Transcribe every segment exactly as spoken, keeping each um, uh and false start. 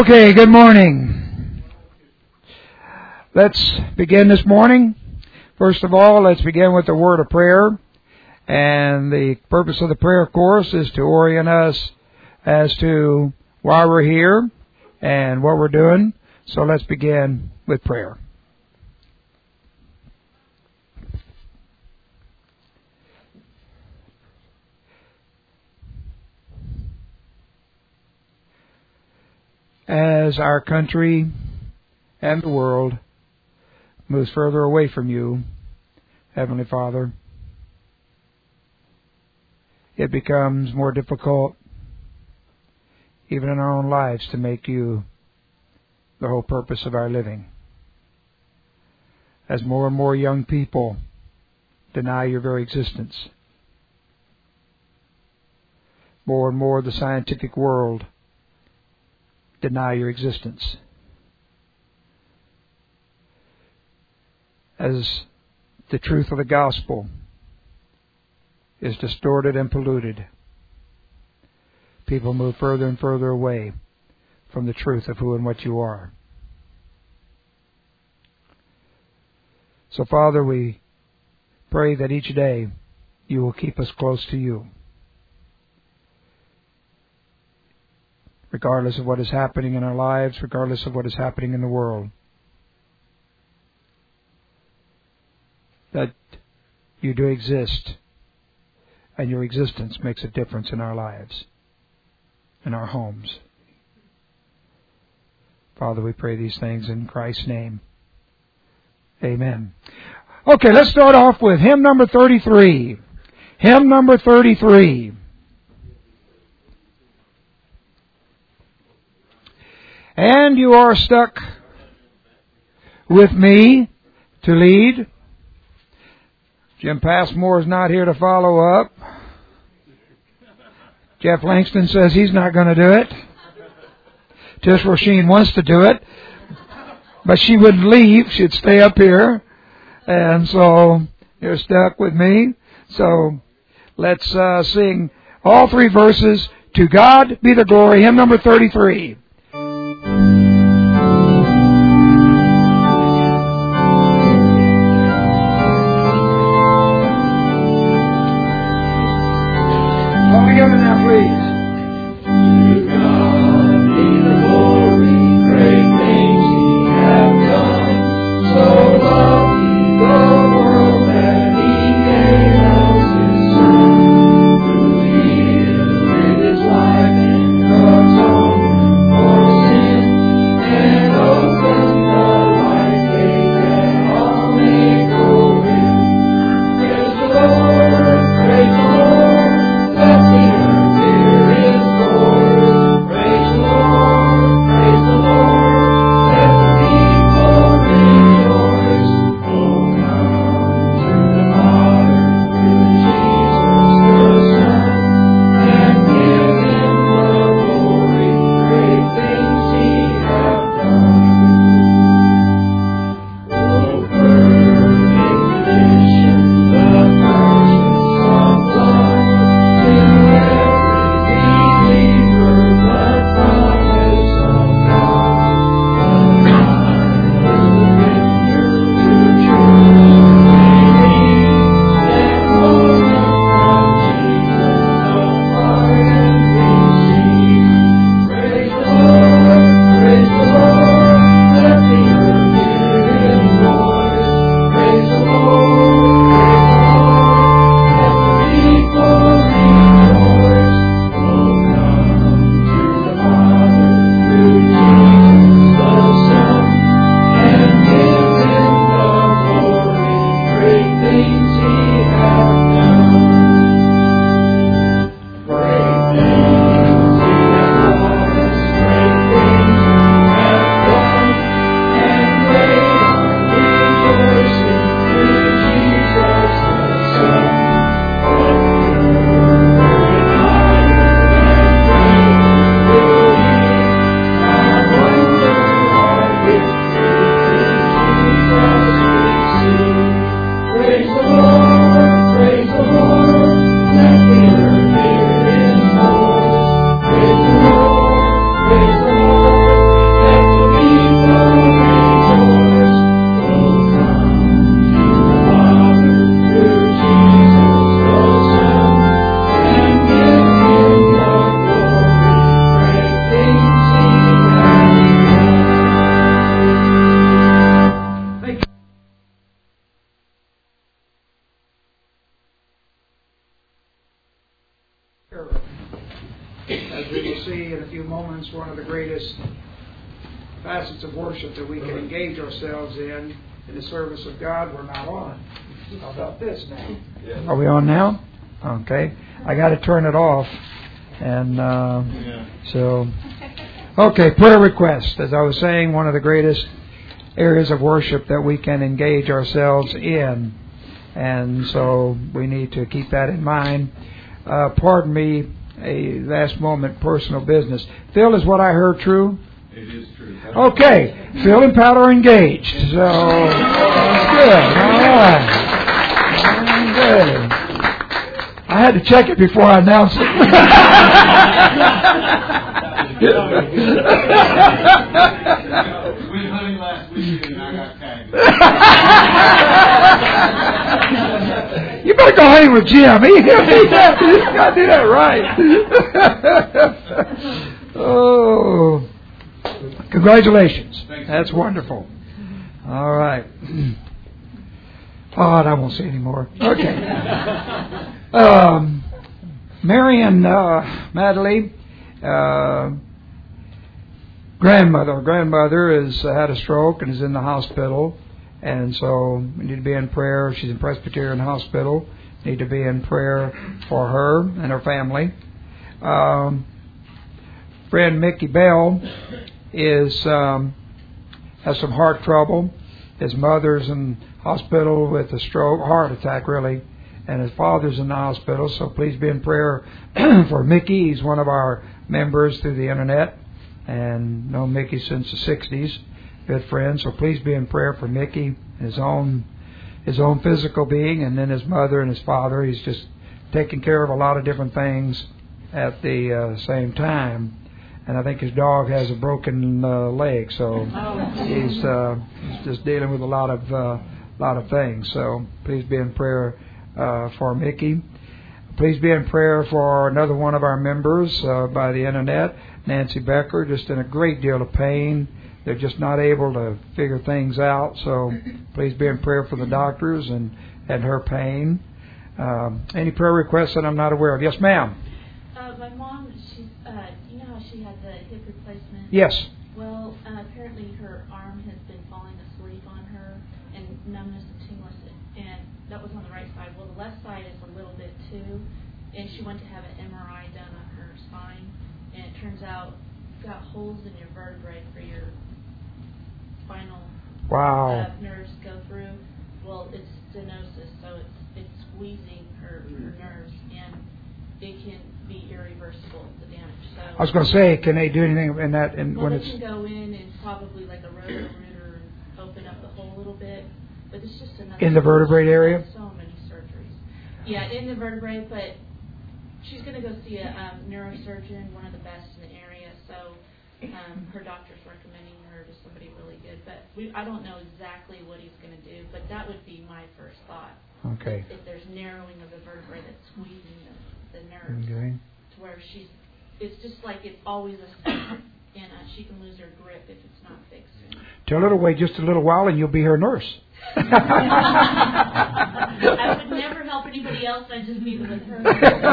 Okay, good morning. Let's begin this morning. First of all, let's begin with the word of prayer. And the purpose of the prayer, of course, is to orient us as to why we're here and what we're doing. So let's begin with prayer. As our country and the world moves further away from you, Heavenly Father, it becomes more difficult, even in our own lives, to make you the whole purpose of our living. As more and more young people deny your very existence, more and more the scientific world deny your existence. As the truth of the gospel is distorted and polluted, people move further and further away from the truth of who and what you are. So, Father, we pray that each day you will keep us close to you, regardless of what is happening in our lives, regardless of what is happening in the world. That you do exist, and your existence makes a difference in our lives, in our homes. Father, we pray these things in Christ's name. Amen. Okay, let's start off with hymn number thirty-three. Hymn number thirty-three. And you are stuck with me to lead. Jim Passmore is not here to follow up. Jeff Langston says he's not going to do it. Tish Roisin wants to do it, but she wouldn't leave. She'd stay up here. And so you're stuck with me. So let's uh, sing all three verses. To God be the glory. Hymn number thirty-three. All together now, please. To God be the glory, great things He hath done. So loved He the world that He gave us His Son, who yielded His life in the atonement. As we will see in a few moments, one of the greatest facets of worship that we can engage ourselves in, in the service of God, we're not on. How about this now? Are we on now? Okay. I got to turn it off. And uh, so, okay, prayer request. As I was saying, one of the greatest areas of worship that we can engage ourselves in. And so we need to keep that in mind. Uh, pardon me, a last moment personal business. Phil, is what I heard true? It is true. Okay, Phil and Pat are engaged. So that's good. All right. Good. I had to check it before I announced it. We went hunting last week and I got tagged. You better go hunting with Jim. He, he, he got to do that right. Oh, congratulations. That's wonderful. All right. Oh, I won't say anymore. Okay. Um, Marion uh, Madeley, uh, grandmother, grandmother has uh, had a stroke and is in the hospital, and so we need to be in prayer. She's in Presbyterian Hospital. Need to be in prayer for her and her family. Um, friend Mickey Bell is um, has some heart trouble. His mother's in hospital with a stroke, heart attack, really. And his father's in the hospital, so please be in prayer for Mickey. He's one of our members through the internet, and known Mickey since the sixties. Good friend, so please be in prayer for Mickey, his own his own physical being, and then his mother and his father. He's just taking care of a lot of different things at the uh, same time. And I think his dog has a broken uh, leg, so he's, uh, he's just dealing with a lot of uh, lot of things. So please be in prayer Uh, for Mickey. Please be in prayer for another one of our members uh, by the internet, Nancy Becker, just in a great deal of pain. They're just not able to figure things out, so please be in prayer for the doctors and, and her pain. Um, any prayer requests that I'm not aware of? Yes, ma'am. Uh, my mom, she's, uh, you know how she had the hip replacement? Yes. Well, uh, apparently her arm has been falling asleep on her, and numbness and tingling, and that was on the right side. Well, the left side is a little bit too, and she went to have an M R I done on her spine, and it turns out you've got holes in your vertebrae for your spinal wow. uh, nerves go through. Well, it's stenosis, so it's it's squeezing her, her nerves, and it can be irreversible, the damage. So I was going to say, can they do anything in that? In, well, when they it's can go in and probably like a roto-rooter and open up the hole a little bit. But it's just another in the vertebrae area? So many surgeries. Yeah, in the vertebrae, but she's going to go see a um, neurosurgeon, one of the best in the area. So um, her doctor's recommending her to somebody really good. But we, I don't know exactly what he's going to do, but that would be my first thought. Okay. If, if there's narrowing of the vertebrae that's squeezing the, the nerves okay. to where she's, it's just like it's always a step, and uh, she can lose her grip if it's not fixed. Tell her to wait just a little while and you'll be her nurse. I would never help anybody else. I'd just meet with her.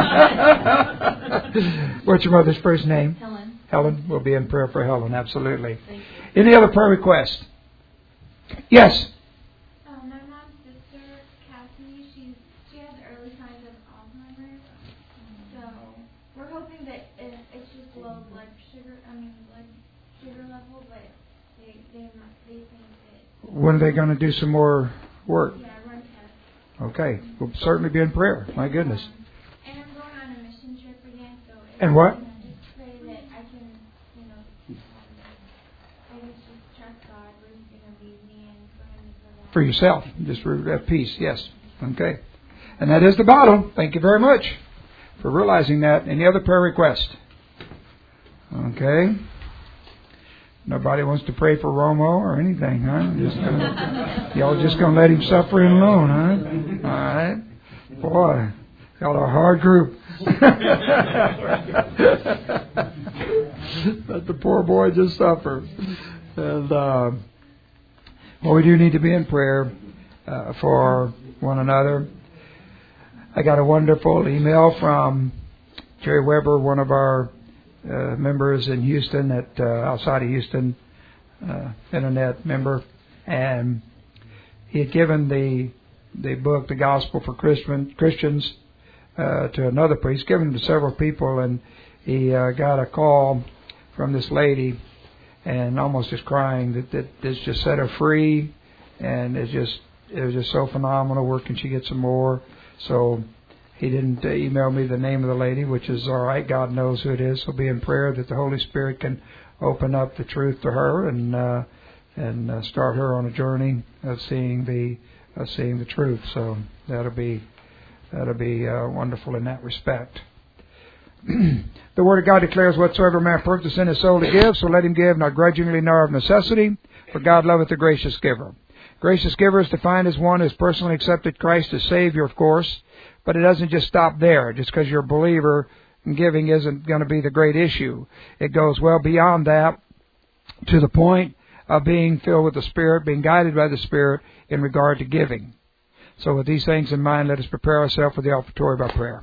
What's your mother's first name? Helen. Helen. We'll be in prayer for Helen. Absolutely. Thank you. Any other prayer requests? Yes. Um, my mom's sister, Cassie, she's, she has early signs of Alzheimer's. So we're hoping that it, it's just low blood sugar. I mean blood sugar level, but they they they think that. When are they going to do some more work? Yeah, run tests. Okay. We'll certainly be in prayer. My goodness. Um, and I'm going on a mission trip again, so if, And what? You know, just pray that I can, you know, um, I guess just trust God where He's going to lead me and for Him to provide. For yourself. Just for that peace. Yes. Okay. And that is the bottom. Thank you very much for realizing that. Any other prayer requests? Okay. Nobody wants to pray for Romo or anything, huh? Just gonna, y'all just going to let him suffer alone, huh? All right. Boy, y'all are a hard group. Let the poor boy just suffer. And, uh, well, we do need to be in prayer uh, for one another. I got a wonderful email from Jerry Weber, one of our uh, members in Houston, at uh, outside of Houston, uh, internet member, and he had given the the book, The Gospel for Christian, Christians, uh, to another priest, given it to several people, and he uh, got a call from this lady, and almost just crying that, that this just set her free, and it's just it was just so phenomenal. Where can she get some more? So he didn't uh, email me the name of the lady, which is all right. God knows who it is. So be in prayer that the Holy Spirit can open up the truth to her and uh, and uh, start her on a journey of seeing the of seeing the truth. So that'll be that'll be uh, wonderful in that respect. The Word of God declares, whatsoever man purposes in his soul to give, so let him give, not grudgingly nor of necessity, for God loveth a gracious giver. Gracious giver is defined as one who has personally accepted Christ as Savior, of course, but it doesn't just stop there. Just because you're a believer, giving isn't going to be the great issue. It goes well beyond that to the point of being filled with the Spirit, being guided by the Spirit in regard to giving. So with these things in mind, let us prepare ourselves for the offertory by prayer.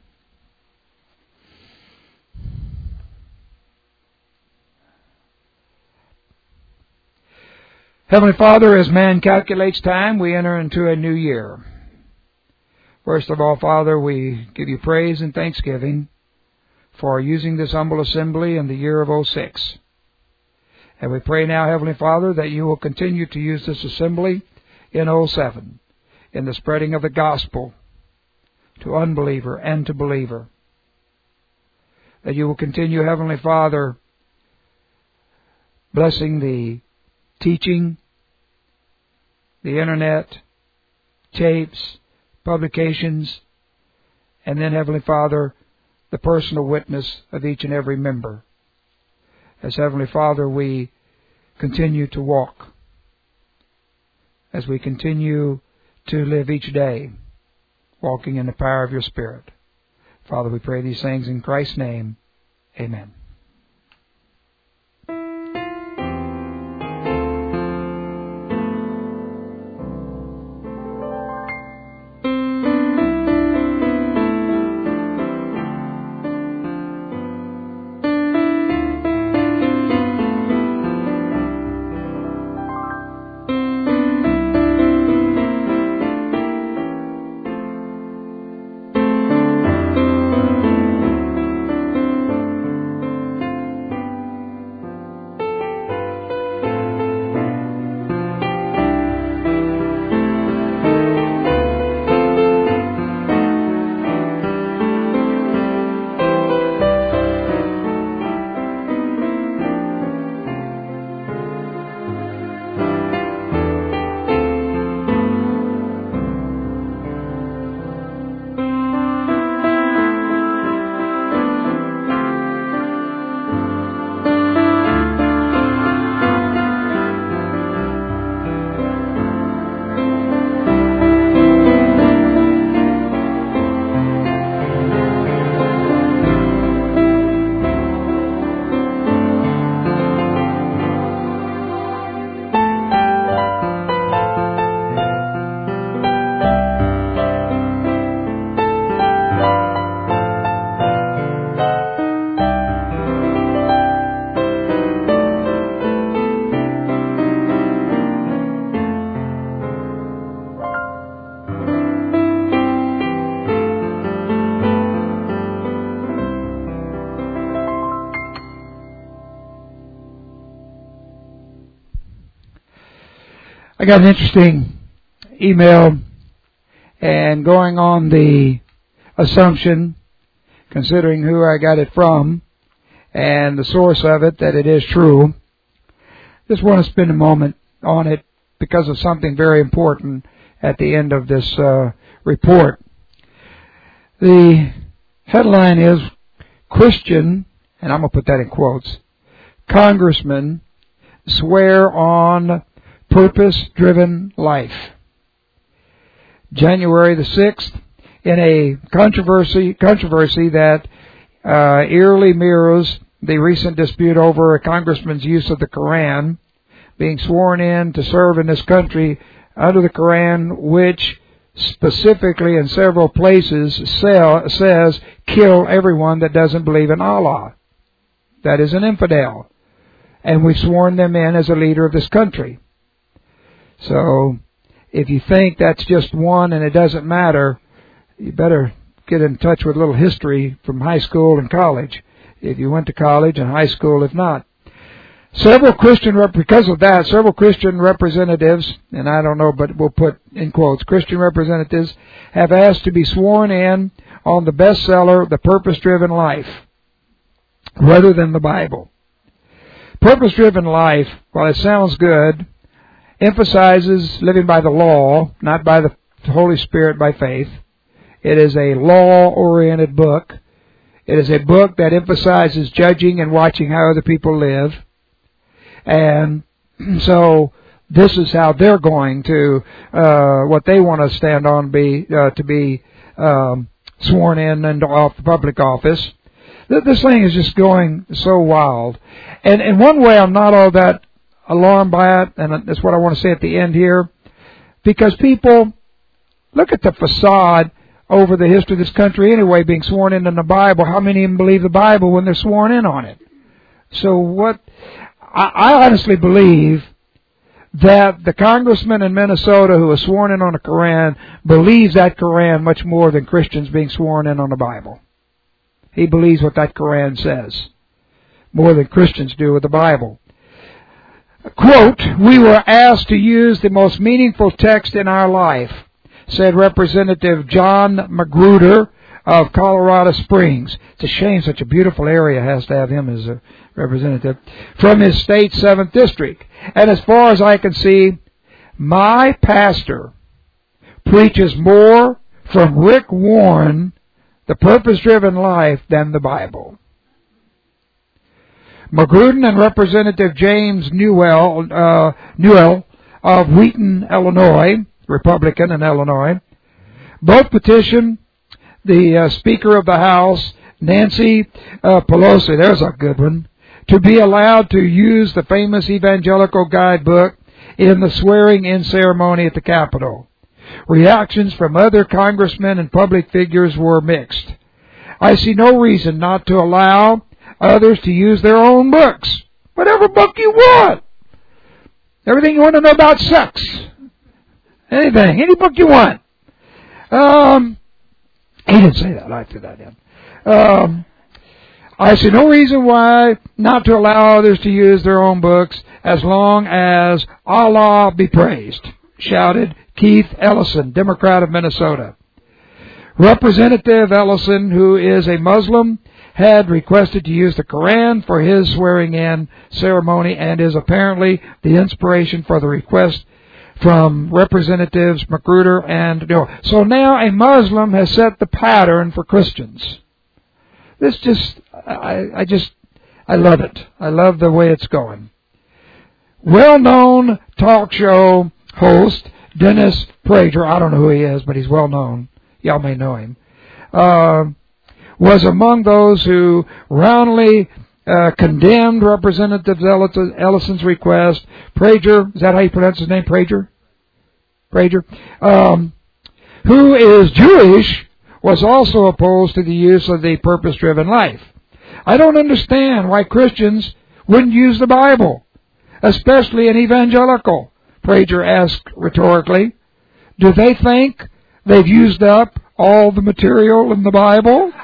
Heavenly Father, as man calculates time, we enter into a new year. First of all, Father, we give you praise and thanksgiving for using this humble assembly in the year of oh six. And we pray now, Heavenly Father, that you will continue to use this assembly in oh seven, in the spreading of the gospel to unbeliever and to believer. That you will continue, Heavenly Father, blessing the teaching, the internet, tapes, publications, and then, Heavenly Father, the personal witness of each and every member. As Heavenly Father, we continue to walk, as we continue to live each day, walking in the power of your Spirit. Father, we pray these things in Christ's name. Amen. I got an interesting email, and going on the assumption, considering who I got it from and the source of it, that it is true, just want to spend a moment on it because of something very important at the end of this uh, report. The headline is Christian, and I'm going to put that in quotes, congressmen swear on purpose-driven life. January the sixth, in a controversy controversy that uh, eerily mirrors the recent dispute over a congressman's use of the Quran, being sworn in to serve in this country under the Quran, which specifically in several places say, says, kill everyone that doesn't believe in Allah. That is an infidel. And we've sworn them in as a leader of this country. So, if you think that's just one and it doesn't matter, you better get in touch with a little history from high school and college, if you went to college, and high school if not. Several Christian, because of that, several Christian representatives, and I don't know, but we'll put in quotes, Christian representatives have asked to be sworn in on the bestseller, The Purpose-Driven Life, rather than the Bible. Purpose-Driven Life, while it sounds good, emphasizes living by the law, not by the Holy Spirit, by faith. It is a law-oriented book. It is a book that emphasizes judging and watching how other people live. And so this is how they're going to, uh, what they want to stand on be, uh, to be um, sworn in and off the public office. This thing is just going so wild. And in one way, I'm not all that alarmed by it, and that's what I want to say at the end here. Because people, look at the facade over the history of this country anyway, being sworn in in the Bible. How many even believe the Bible when they're sworn in on it? So what... I honestly believe that the congressman in Minnesota who was sworn in on the Koran believes that Koran much more than Christians being sworn in on the Bible. He believes what that Koran says more than Christians do with the Bible. Quote, "We were asked to use the most meaningful text in our life," said Representative John Magruder of Colorado Springs. It's a shame such a beautiful area has to have him as a representative, from his state's seventh district. And as far as I can see, my pastor preaches more from Rick Warren, The Purpose-Driven Life, than the Bible. Magruder and Representative James Newell, uh, Newell of Wheaton, Illinois, Republican in Illinois, both petitioned the uh, Speaker of the House, Nancy uh, Pelosi, there's a good one, to be allowed to use the famous evangelical guidebook in the swearing-in ceremony at the Capitol. Reactions from other congressmen and public figures were mixed. I see no reason not to allow others to use their own books. Whatever book you want. Everything you want to know about sex. Anything. Any book you want. Um... He didn't say that. I threw that in. Um, I see no reason why not to allow others to use their own books as long as Allah be praised, shouted Keith Ellison, Democrat of Minnesota. Representative Ellison, who is a Muslim, had requested to use the Koran for his swearing-in ceremony and is apparently the inspiration for the request from Representatives Magruder and Newell. So now a Muslim has set the pattern for Christians. This just, I, I just, I love it. I love the way it's going. Well-known talk show host Dennis Prager, I don't know who he is, but he's well-known. Y'all may know him. Uh, was among those who roundly Uh, condemned Representative Ellison's request. Prager, is that how you pronounce his name? Prager? Prager? Um, who is Jewish, was also opposed to the use of the purpose-driven life. I don't understand why Christians wouldn't use the Bible, especially an evangelical, Prager asked rhetorically. Do they think they've used up all the material in the Bible?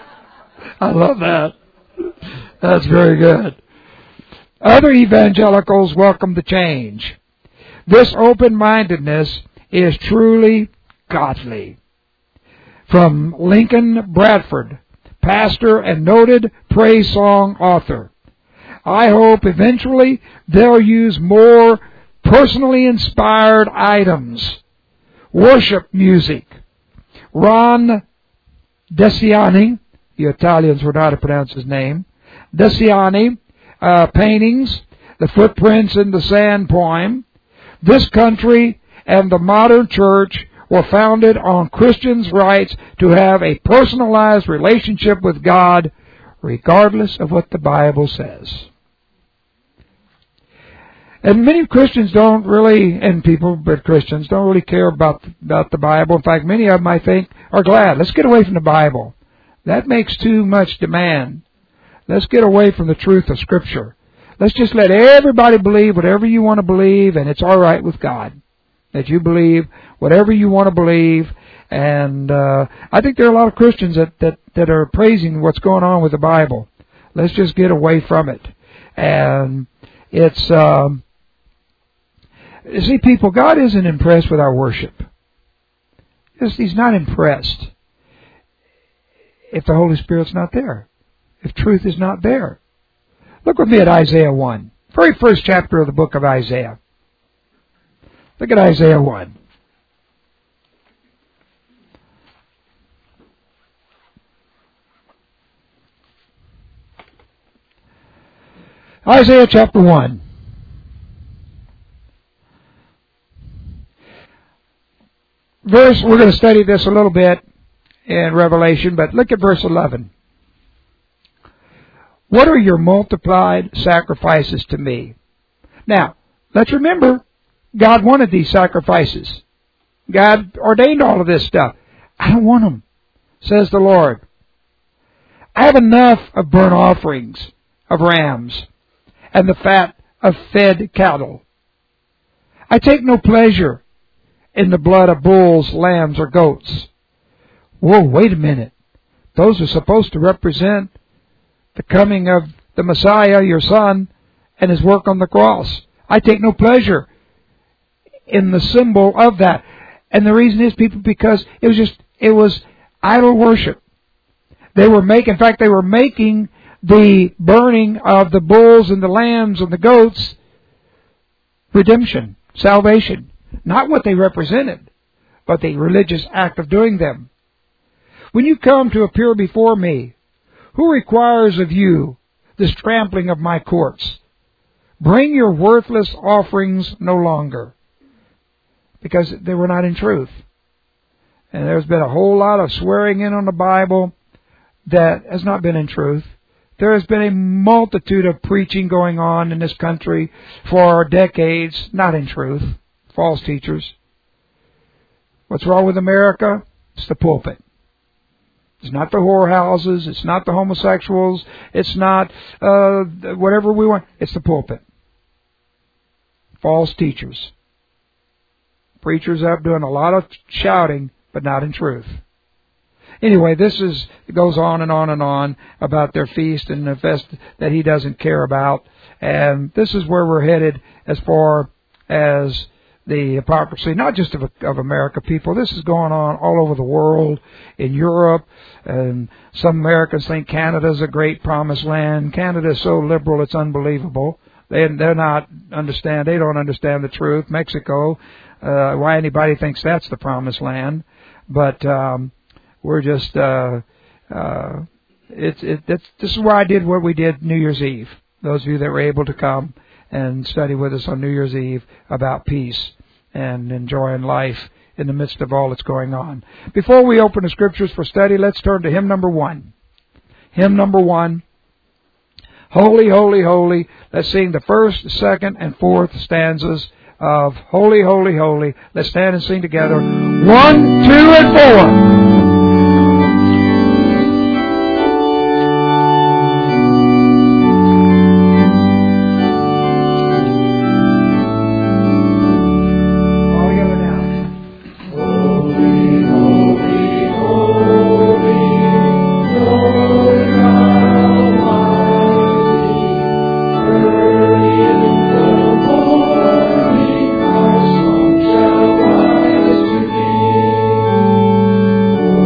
I love that. That's very good. Other evangelicals welcome the change. This open-mindedness is truly godly. From Lincoln Bradford, pastor and noted praise song author. I hope eventually they'll use more personally inspired items. Worship music. Ron Desiani, the Italians would know how to pronounce his name, Desiani, uh, paintings, the Footprints in the Sand poem. This country and the modern church were founded on Christians' rights to have a personalized relationship with God, regardless of what the Bible says. And many Christians don't really, and people, but Christians, don't really care about, about the Bible. In fact, many of them, I think, are glad. Let's get away from the Bible. That makes too much demand. Let's get away from the truth of Scripture. Let's just let everybody believe whatever you want to believe, and it's all right with God. That you believe whatever you want to believe. And uh, I think there are a lot of Christians that, that, that are praising what's going on with the Bible. Let's just get away from it. And it's... Um, You see, people, God isn't impressed with our worship. He's not impressed if the Holy Spirit's not there, if truth is not there. Look with me at Isaiah one, very first chapter of the book of Isaiah. Look at Isaiah one. Isaiah chapter one. Verse, we're going to study this a little bit in Revelation, but look at verse eleven. What are your multiplied sacrifices to me? Now, let's remember, God wanted these sacrifices. God ordained all of this stuff. I don't want them, says the Lord. I have enough of burnt offerings of rams and the fat of fed cattle. I take no pleasure in the blood of bulls, lambs, or goats. Whoa, wait a minute. Those are supposed to represent the coming of the Messiah, your Son, and His work on the cross. I take no pleasure in the symbol of that. And the reason is, people, because it was just, it was idol worship. They were making, in fact, they were making the burning of the bulls and the lambs and the goats redemption, salvation. Not what they represented, but the religious act of doing them. When you come to appear before me, who requires of you this trampling of my courts? Bring your worthless offerings no longer, because they were not in truth. And there's been a whole lot of swearing in on the Bible that has not been in truth. There has been a multitude of preaching going on in this country for decades, not in truth. False teachers. What's wrong with America? It's the pulpit. It's not the whorehouses. It's not the homosexuals. It's not uh, whatever we want. It's the pulpit. False teachers. Preachers up doing a lot of shouting, but not in truth. Anyway, this is it goes on and on and on about their feast and the fest that He doesn't care about. And this is where we're headed as far as the hypocrisy, not just of, of America, people. This is going on all over the world, in Europe, and some Americans think Canada's a great promised land. Canada is so liberal, it's unbelievable. They, they're not understand. They don't understand the truth. Mexico, uh, why anybody thinks that's the promised land, but um, we're just. Uh, uh, it's it. It's, this is why I did what we did New Year's Eve. Those of you that were able to come and study with us on New Year's Eve about peace and enjoying life in the midst of all that's going on. Before we open the Scriptures for study, let's turn to hymn number one. Hymn number one. Holy, holy, holy. Let's sing the first, second, and fourth stanzas of Holy, Holy, Holy. Let's stand and sing together. One, two, and four. Oh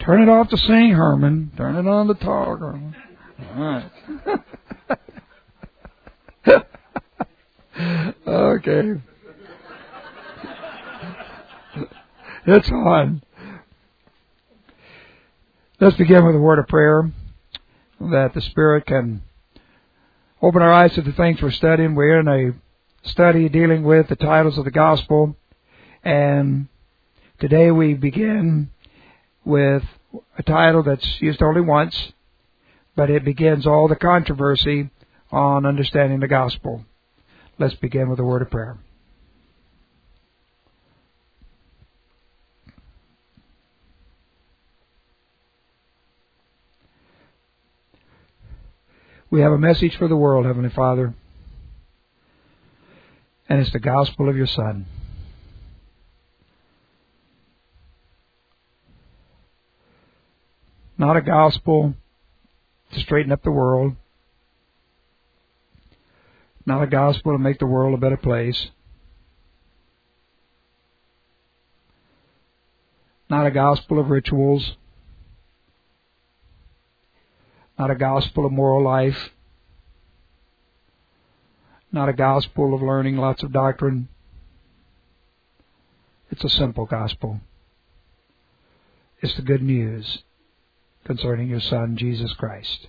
Turn it off to sing, Herman. Turn it on to talk, Herman. All right. Okay. It's on. Let's begin with a word of prayer that the Spirit can open our eyes to the things we're studying. We're in a study dealing with the titles of the gospel, and today we begin with a title that's used only once, but it begins all the controversy on understanding the gospel. Let's begin with a word of prayer. We have a message for the world, Heavenly Father, and it's the gospel of your Son. Not a gospel to straighten up the world, not a gospel to make the world a better place, not a gospel of rituals, not a gospel of moral life, not a gospel of learning lots of doctrine. It's a simple gospel. It's the good news concerning your Son, Jesus Christ.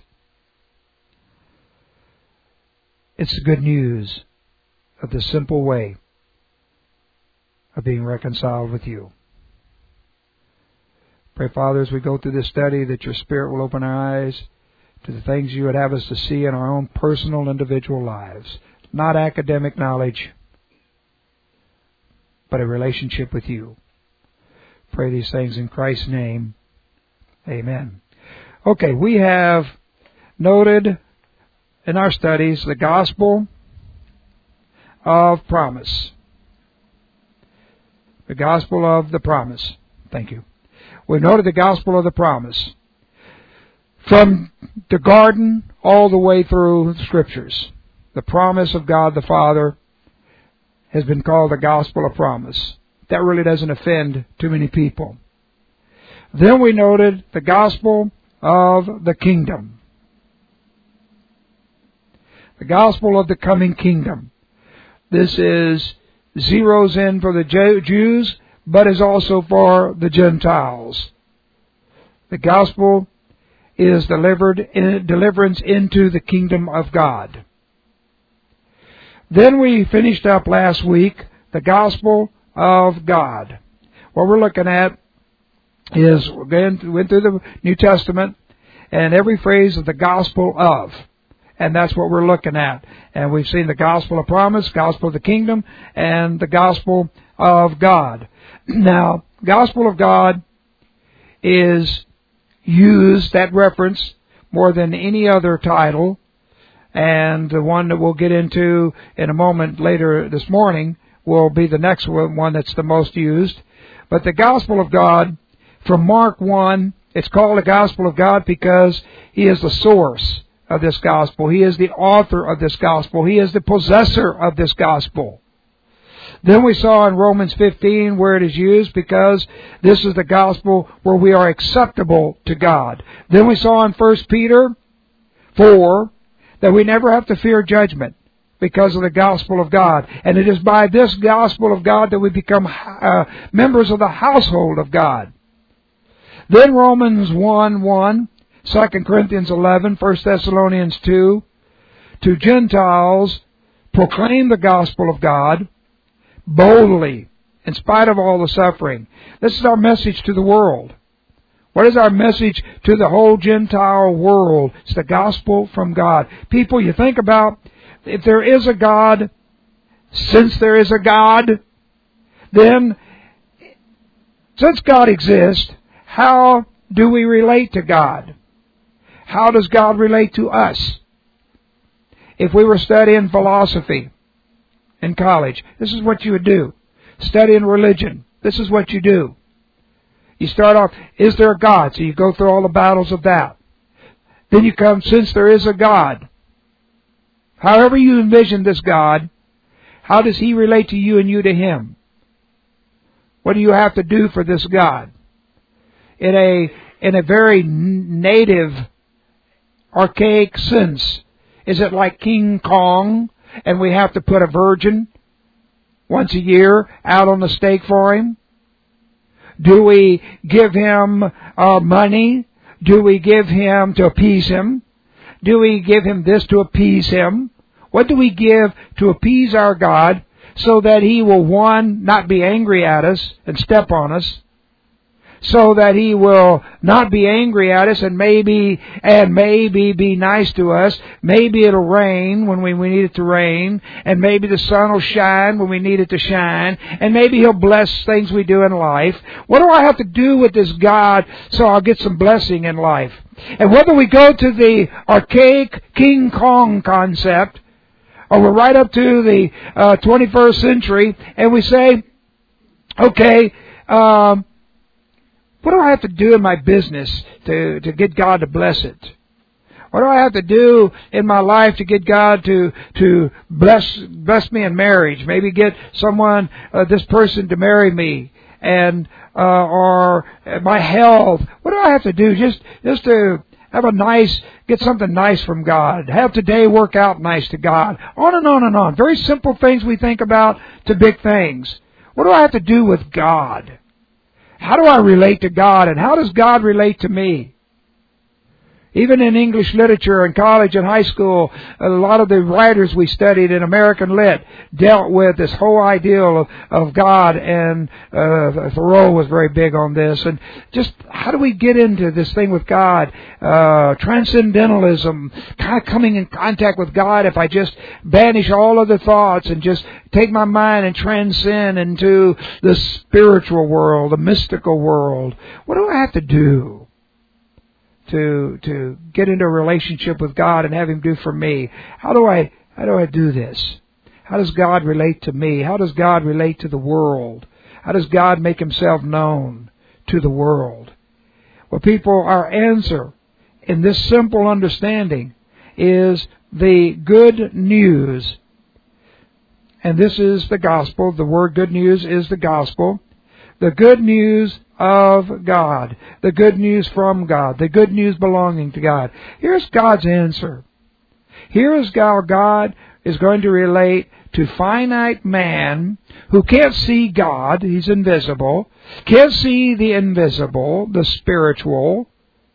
It's the good news of the simple way of being reconciled with you. Pray, Father, as we go through this study, that your Spirit will open our eyes to the things you would have us to see in our own personal, individual lives. Not academic knowledge, but a relationship with you. Pray these things in Christ's name. Amen. Okay, we have noted in our studies the gospel of promise. The gospel of the promise. Thank you. We've noted the gospel of the promise. From the garden all the way through the Scriptures, the promise of God the Father has been called the gospel of promise. That really doesn't offend too many people. Then we noted the gospel of the kingdom. The gospel of the coming kingdom. This is zeroes in for the Jews, but is also for the Gentiles. The gospel is delivered in, deliverance into the kingdom of God. Then we finished up last week the gospel of God. What we're looking at is, again, we went through the New Testament and every phrase of the gospel of. And that's what we're looking at. And we've seen the gospel of promise, gospel of the kingdom, and the gospel of God. Now, gospel of God is used, that reference, more than any other title. And the one that we'll get into in a moment later this morning will be the next one that's the most used. But the gospel of God, from Mark one, it's called the gospel of God because He is the source of this gospel. He is the author of this gospel. He is the possessor of this gospel. Then we saw in Romans fifteen where it is used because this is the gospel where we are acceptable to God. Then we saw in First Peter four that we never have to fear judgment because of the gospel of God. And it is by this gospel of God that we become uh, members of the household of God. Then Romans one one, Second Corinthians eleven, First Thessalonians two, to Gentiles proclaim the gospel of God boldly, in spite of all the suffering. This is our message to the world. What is our message to the whole Gentile world? It's the gospel from God. People, you think about, if there is a God, since there is a God, then, since God exists, how do we relate to God? How does God relate to us? If we were studying philosophy in college, this is what you would do. Studying religion, this is what you do. You start off, is there a God? So you go through all the battles of that. Then you come, since there is a God. However you envision this God, how does He relate to you and you to Him? What do you have to do for this God? In a in a very native, archaic sense? Is it like King Kong, and we have to put a virgin once a year out on the stake for him? Do we give him uh, money? Do we give him to appease him? Do we give him this to appease him? What do we give to appease our God so that He will, one, not be angry at us and step on us, so that He will not be angry at us and maybe and maybe be nice to us. Maybe it'll rain when we, we need it to rain, and maybe the sun will shine when we need it to shine, and maybe He'll bless things we do in life. What do I have to do with this God so I'll get some blessing in life? And whether we go to the archaic King Kong concept, or we're right up to the uh, twenty-first century, and we say, okay, um, what do I have to do in my business to, to get God to bless it? What do I have to do in my life to get God to to bless bless me in marriage? Maybe get someone, uh, this person, to marry me, and uh, or my health. What do I have to do just just to have a nice, get something nice from God? Have today work out nice to God? On and on and on. Very simple things we think about to big things. What do I have to do with God? How do I relate to God, and how does God relate to me? Even in English literature in college and high school, a lot of the writers we studied in American Lit dealt with this whole ideal of, of God, and uh, Thoreau was very big on this. And just how do we get into this thing with God? Uh, transcendentalism, kind of coming in contact with God if I just banish all other thoughts and just take my mind and transcend into the spiritual world, the mystical world. What do I have to do to to get into a relationship with God and have Him do for me? How do I how do I do this? How does God relate to me? How does God relate to the world? How does God make Himself known to the world? Well, people, our answer in this simple understanding is the good news. And this is the gospel. The word good news is the gospel. The good news of God. The good news from God. The good news belonging to God. Here's God's answer. Here is how God is going to relate to finite man who can't see God. He's invisible. Can't see the invisible, the spiritual,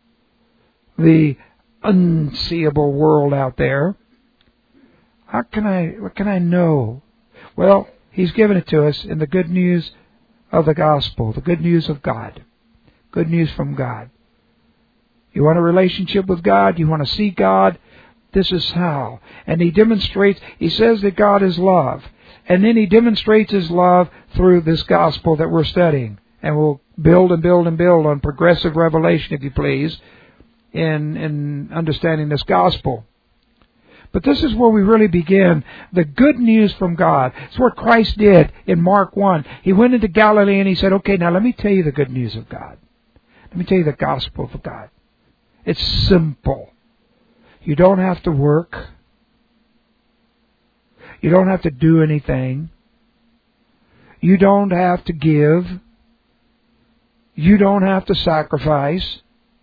the unseeable world out there. How can I, what can I know? Well, He's given it to us in the good news of the gospel, the good news of God. Good news from God. You want a relationship with God? You want to see God? This is how. And He demonstrates, He says that God is love. And then He demonstrates His love through this gospel that we're studying. And we'll build and build and build on progressive revelation, if you please, in, in understanding this gospel. But this is where we really begin the good news from God. It's what Christ did in Mark one. He went into Galilee and He said, okay, now let me tell you the good news of God. Let me tell you the gospel of God. It's simple. You don't have to work. You don't have to do anything. You don't have to give. You don't have to sacrifice.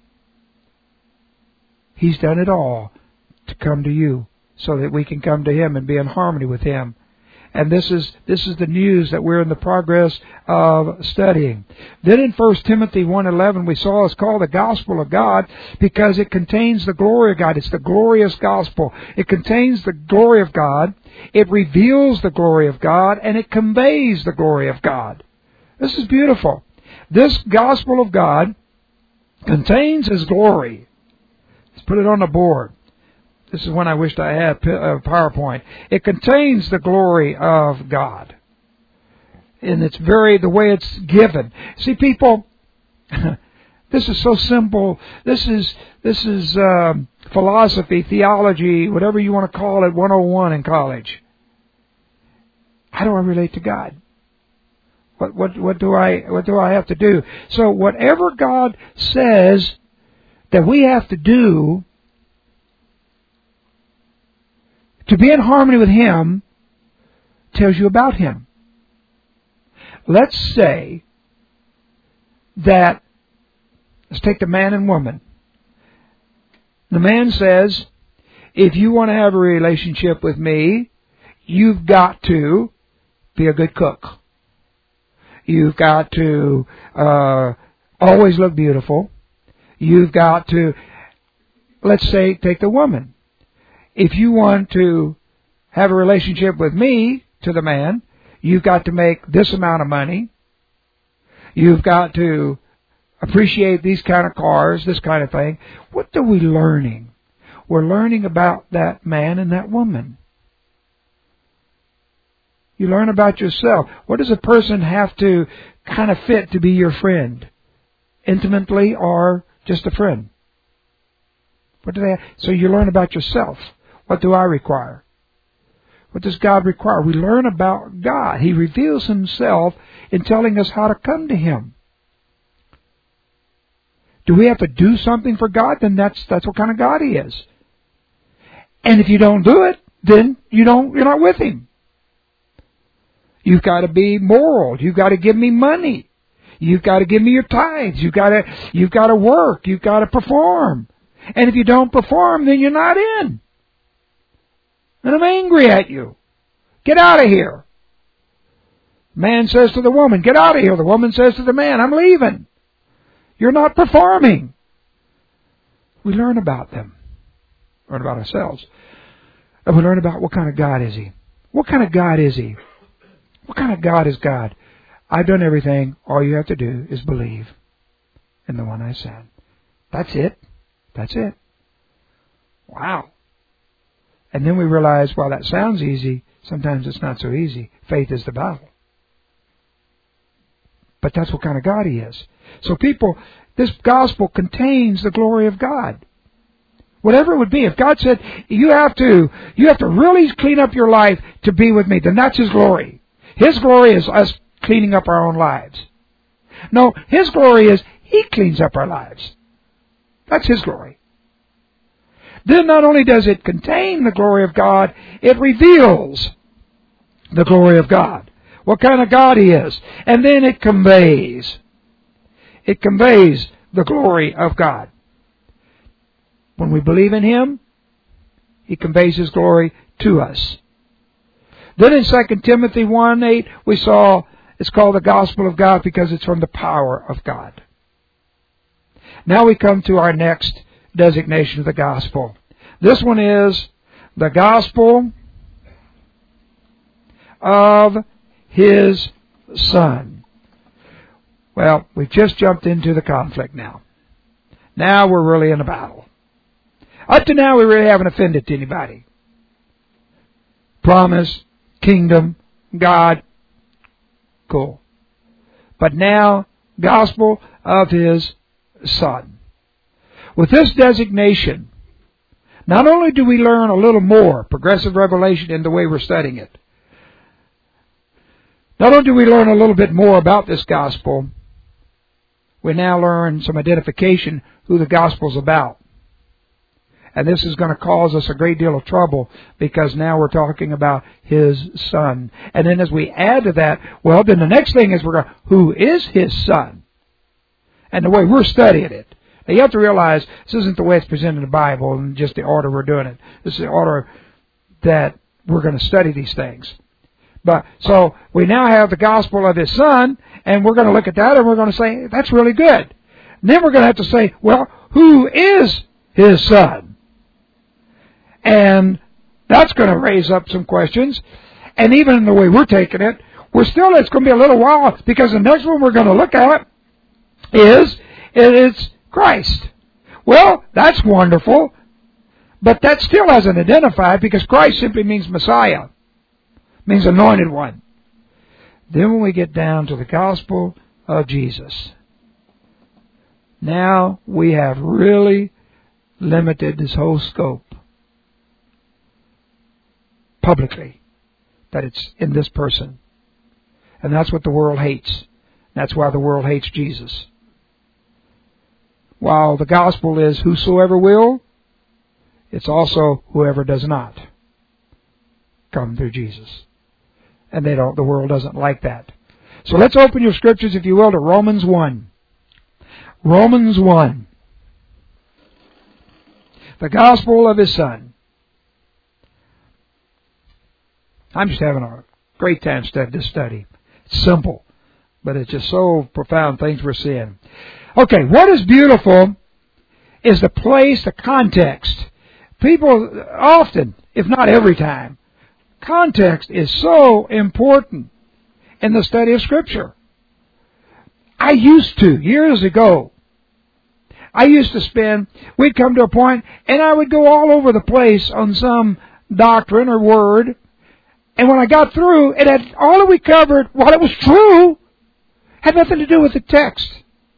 He's done it all to come to you, so that we can come to Him and be in harmony with Him. And this is this is the news that we're in the progress of studying. Then in First Timothy one eleven, we saw it's called the gospel of God because it contains the glory of God. It's the glorious gospel. It contains the glory of God. It reveals the glory of God, and it conveys the glory of God. This is beautiful. This gospel of God contains His glory. Let's put it on the board. This is when I wished I had a PowerPoint. It contains the glory of God. And it's very, the way it's given. See, people, this is so simple. This is, this is um, philosophy, theology, whatever you want to call it, one oh one in college. How do I relate to God? What, what, what do I, what do I have to do? So whatever God says that we have to do to be in harmony with Him tells you about Him. Let's say that Let's take the man and woman. The man says, if you want to have a relationship with me, you've got to be a good cook. You've got to uh, always look beautiful. You've got to, let's say, take the woman. If you want to have a relationship with me, to the man, you've got to make this amount of money. You've got to appreciate these kind of cars, this kind of thing. What are we learning? We're learning about that man and that woman. You learn about yourself. What does a person have to kind of fit to be your friend? Intimately or just a friend? What do they have? So you learn about yourself. What do I require? What does God require? We learn about God. He reveals Himself in telling us how to come to Him. Do we have to do something for God? Then that's that's what kind of God He is. And if you don't do it, then you don't you're not with Him. You've got to be moral. You've got to give me money. You've got to give me your tithes. You've got to you've got to work. You've got to perform. And if you don't perform, then you're not in. And I'm angry at you. Get out of here. Man says to the woman, get out of here. The woman says to the man, I'm leaving. You're not performing. We learn about them. Learn about ourselves. And we learn about what kind of God is He. What kind of God is He? What kind of God is God? I've done everything. All you have to do is believe in the one I sent. That's it. That's it. Wow. And then we realize, well, that sounds easy. Sometimes it's not so easy. Faith is the battle. But that's what kind of God He is. So people, this gospel contains the glory of God. Whatever it would be. If God said, you have to, you have to really clean up your life to be with me, then that's His glory. His glory is us cleaning up our own lives. No, His glory is He cleans up our lives. That's His glory. Then not only does it contain the glory of God, it reveals the glory of God. What kind of God He is. And then it conveys. It conveys the glory of God. When we believe in Him, He conveys His glory to us. Then in Second Timothy one eight, we saw it's called the gospel of God because it's from the power of God. Now we come to our next designation of the gospel. This one is the gospel of His Son. Well, we've just jumped into the conflict now. Now we're really in a battle. Up to now we really haven't offended anybody. Promise, kingdom, God, cool. But now, gospel of His Son. With this designation, not only do we learn a little more progressive revelation in the way we're studying it, not only do we learn a little bit more about this gospel, we now learn some identification who the gospel's about. And this is going to cause us a great deal of trouble because now we're talking about His Son. And then as we add to that, well, then the next thing is we're going, who is His Son? And the way we're studying it. Now you have to realize this isn't the way it's presented in the Bible and just the order we're doing it. This is the order that we're going to study these things. But so we now have the gospel of His Son, and we're going to look at that and we're going to say, that's really good. And then we're going to have to say, well, who is His Son? And that's going to raise up some questions. And even in the way we're taking it, we're still, it's going to be a little while because the next one we're going to look at is, it is Christ. Well, that's wonderful. But that still hasn't identified because Christ simply means Messiah. Means anointed one. Then when we get down to the gospel of Jesus, now we have really limited this whole scope. Publicly, that it's in this person. And that's what the world hates. That's why the world hates Jesus. While the gospel is whosoever will, it's also whoever does not come through Jesus. And they don't, the world doesn't like that. So let's open your scriptures, if you will, to Romans one. Romans one. The gospel of His Son. I'm just having a great time studying this study. It's simple, but it's just so profound things we're seeing. Okay, what is beautiful is the place, the context. People often, if not every time, context is so important in the study of Scripture. I used to, years ago, I used to spend, we'd come to a point, and I would go all over the place on some doctrine or word, and when I got through, it had, all that we covered, while it was true, had nothing to do with the text.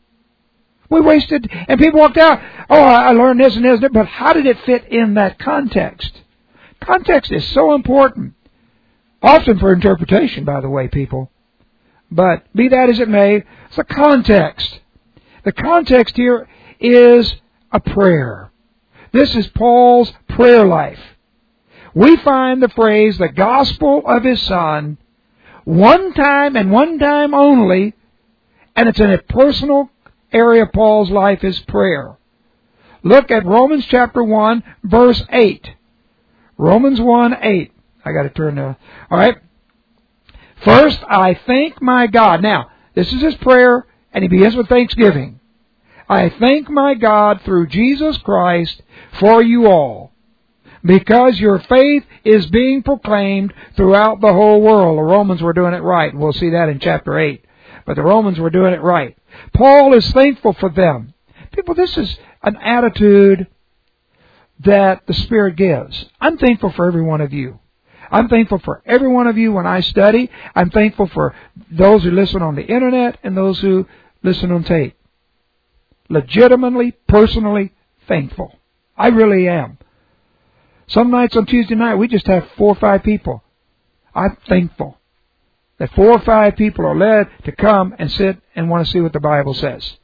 We wasted, and people walked out, oh, I learned this and this, but how did it fit in that context? Context is so important. Often for interpretation, by the way, people. But be that as it may, it's a context. The context here is a prayer. This is Paul's prayer life. We find the phrase, the gospel of His Son, one time and one time only, and it's in a personal area of Paul's life is prayer. Look at Romans chapter one, verse eight. Romans one, eight. I got to turn to... All right. First, I thank my God. Now, this is his prayer, and he begins with thanksgiving. I thank my God through Jesus Christ for you all, because your faith is being proclaimed throughout the whole world. The Romans were doing it right. We'll see that in chapter eight. But the Romans were doing it right. Paul is thankful for them. People, this is an attitude that the Spirit gives. I'm thankful for every one of you. I'm thankful for every one of you when I study. I'm thankful for those who listen on the internet and those who listen on tape. Legitimately, personally thankful. I really am. Some nights on Tuesday night, we just have four or five people. I'm thankful that four or five people are led to come and sit and want to see what the Bible says.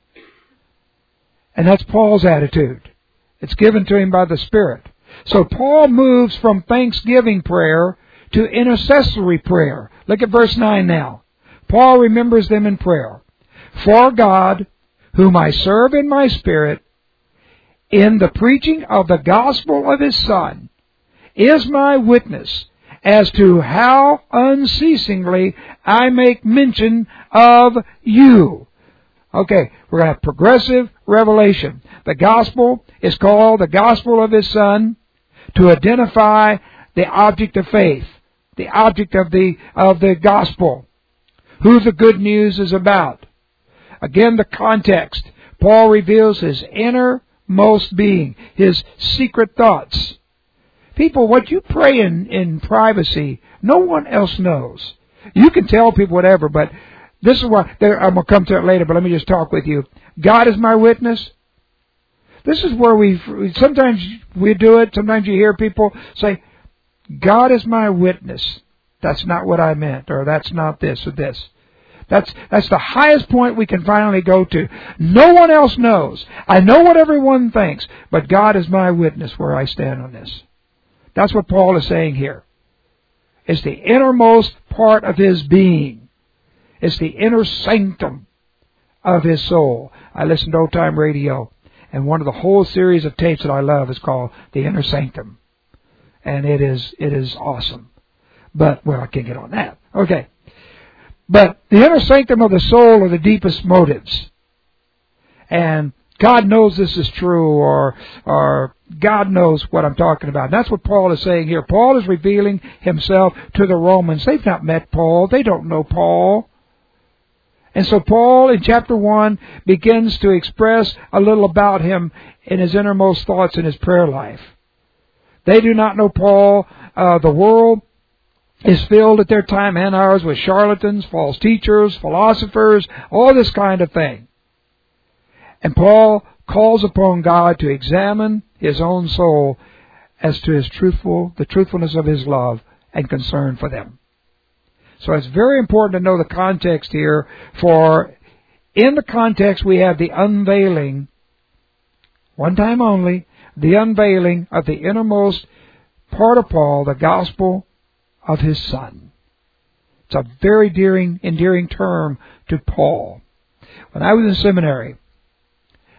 And that's Paul's attitude. It's given to him by the Spirit. So Paul moves from thanksgiving prayer to intercessory prayer. Look at verse nine now. Paul remembers them in prayer. For God, whom I serve in my spirit, in the preaching of the gospel of His Son, is my witness as to how unceasingly I make mention of you. Okay, we're going to have progressive revelation. The gospel is called the gospel of His Son to identify the object of faith, the object of the of the gospel, who the good news is about. Again, the context. Paul reveals his innermost being, his secret thoughts. People, what you pray in, in privacy, no one else knows. You can tell people whatever, but this is what, I'm going to come to it later, but let me just talk with you. God is my witness. This is where we, sometimes we do it, sometimes you hear people say, God is my witness. That's not what I meant, or that's not this or this. That's, that's the highest point we can finally go to. No one else knows. I know what everyone thinks, but God is my witness where I stand on this. That's what Paul is saying here. It's the innermost part of his being. It's the inner sanctum of his soul. I listen to old time radio, and one of the whole series of tapes that I love is called The Inner Sanctum. And it is, it is awesome. But, well, I can't get on that. Okay. But the inner sanctum of the soul are the deepest motives. And God knows this is true, or, or God knows what I'm talking about. And that's what Paul is saying here. Paul is revealing himself to the Romans. They've not met Paul. They don't know Paul. And so Paul in chapter one begins to express a little about him in his innermost thoughts in his prayer life. They do not know Paul. Uh, the world is filled at their time and ours with charlatans, false teachers, philosophers, all this kind of thing. And Paul calls upon God to examine his own soul as to his truthful, the truthfulness of his love and concern for them. So it's very important to know the context here, for in the context we have the unveiling, one time only, the unveiling of the innermost part of Paul, the gospel of his Son. It's a very endearing, endearing term to Paul. When I was in seminary,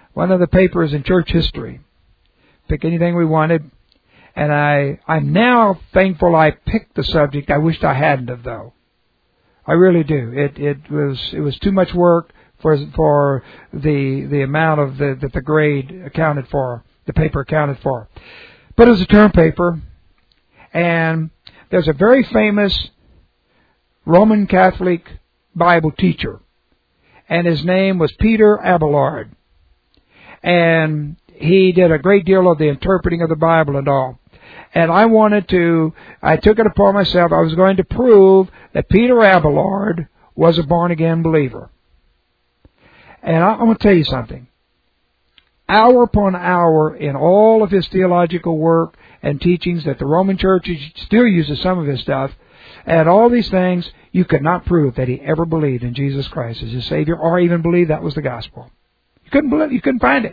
one of the papers in church history. Pick anything we wanted. And I, I'm now thankful I picked the subject. I wished I hadn't have, though. I really do. It, it was, it was too much work for, for the, the amount of the, that the grade accounted for, the paper accounted for. But it was a term paper. And there's a very famous Roman Catholic Bible teacher. And his name was Peter Abelard. And he did a great deal of the interpreting of the Bible and all. And I wanted to, I took it upon myself, I was going to prove that Peter Abelard was a born-again believer. And I, I'm going to tell you something. Hour upon hour in all of his theological work and teachings that the Roman Church still uses some of his stuff, and all these things, you could not prove that he ever believed in Jesus Christ as his Savior, or even believed that was the gospel. You couldn't believe, you couldn't find it.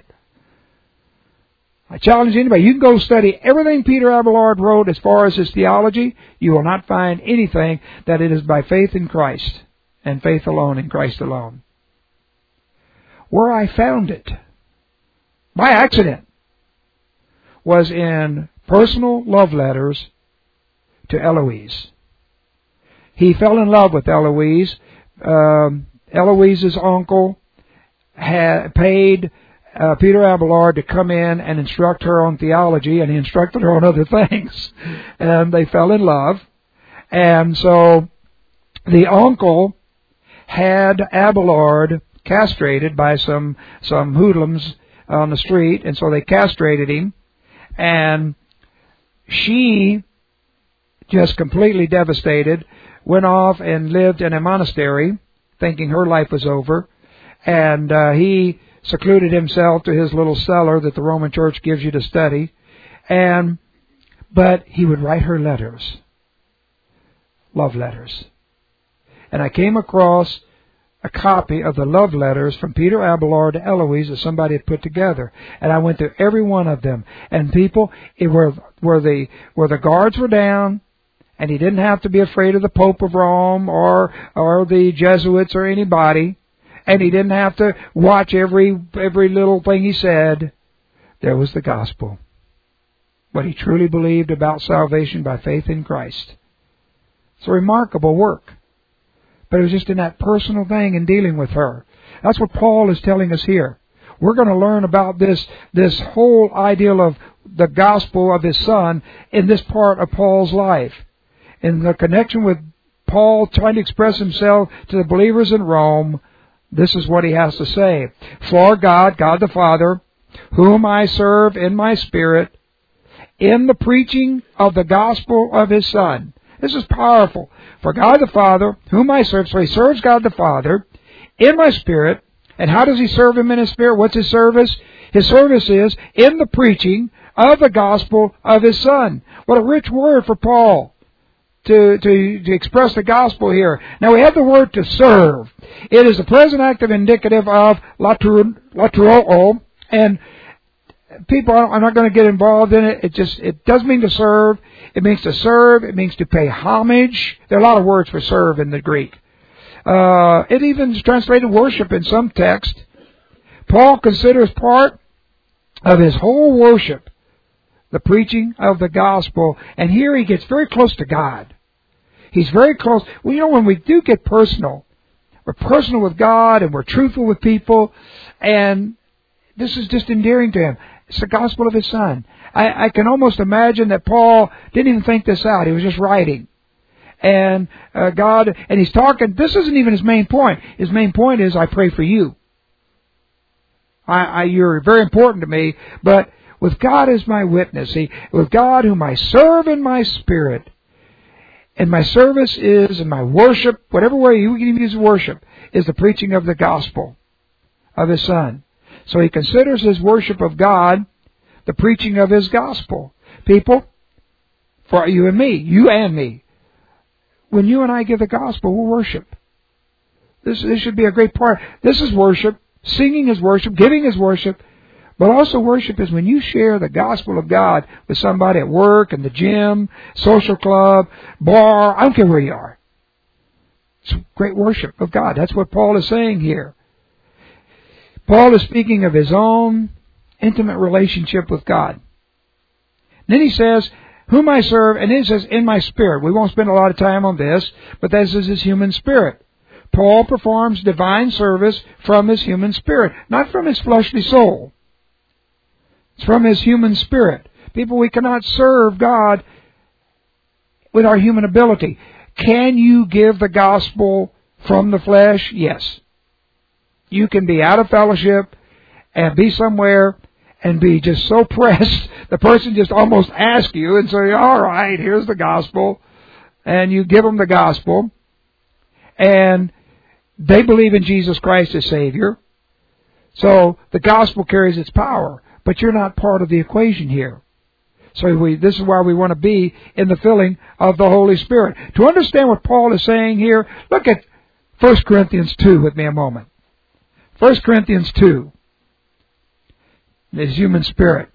I challenge anybody, you can go study everything Peter Abelard wrote as far as his theology. You will not find anything that it is by faith in Christ, and faith alone in Christ alone. Where I found it, by accident, was in personal love letters to Eloise. He fell in love with Eloise. Um, Eloise's uncle had paid uh, Peter Abelard to come in and instruct her on theology, and he instructed her on other things. And they fell in love. And so the uncle had Abelard castrated by some some hoodlums on the street, and so they castrated him. And she, just completely devastated, went off and lived in a monastery, thinking her life was over. And uh, he secluded himself to his little cellar that the Roman Church gives you to study. And but he would write her letters, love letters. And I came across a copy of the love letters from Peter Abelard to Eloise that somebody had put together, and I went through every one of them. And people, it were where the where the guards were down, and he didn't have to be afraid of the Pope of Rome or or the Jesuits or anybody, and he didn't have to watch every every little thing he said. There was the gospel, what he truly believed about salvation by faith in Christ. It's a remarkable work. But it was just in that personal thing in dealing with her. That's what Paul is telling us here. We're going to learn about this, this whole ideal of the gospel of his Son in this part of Paul's life. In the connection with Paul trying to express himself to the believers in Rome, this is what he has to say. For God, God the Father, whom I serve in my spirit, in the preaching of the gospel of his Son. This is powerful. For God the Father, whom I serve, so he serves God the Father in my spirit. And how does he serve him in his spirit? What's his service? His service is in the preaching of the gospel of his Son. What a rich word for Paul to, to, to express the gospel here. Now we have the word to serve. It is the present active indicative of latruo, and people, I'm not going to get involved in it. It just, it does mean to serve. It means to serve. It means to pay homage. There are a lot of words for serve in the Greek. Uh, it even is translated worship in some text. Paul considers part of his whole worship the preaching of the gospel. And here he gets very close to God. He's very close. Well, you know, when we do get personal, we're personal with God and we're truthful with people. And this is just endearing to him. It's the gospel of his Son. I, I can almost imagine that Paul didn't even think this out. He was just writing. And uh, God, and he's talking, this isn't even his main point. His main point is, I pray for you. I, I, you're very important to me, but with God as my witness, see, with God whom I serve in my spirit, and my service is, and my worship, whatever way you can use worship, is the preaching of the gospel of his Son. So he considers his worship of God the preaching of his gospel. People, for you and me, you and me, when you and I give the gospel, we'll worship. This, this should be a great part. This is worship. Singing is worship. Giving is worship. But also worship is when you share the gospel of God with somebody at work, in the gym, social club, bar, I don't care where you are. It's great worship of God. That's what Paul is saying here. Paul is speaking of his own intimate relationship with God. And then he says, whom I serve, and he says, in my spirit. We won't spend a lot of time on this, but this is his human spirit. Paul performs divine service from his human spirit, not from his fleshly soul. It's from his human spirit. People, we cannot serve God with our human ability. Can you give the gospel from the flesh? Yes. You can be out of fellowship and be somewhere and be just so pressed, the person just almost asks you and say, all right, here's the gospel. And you give them the gospel. And they believe in Jesus Christ as Savior. So the gospel carries its power. But you're not part of the equation here. So we, this is why we want to be in the filling of the Holy Spirit. To understand what Paul is saying here, look at First Corinthians two with me a moment. First Corinthians two. His human spirit.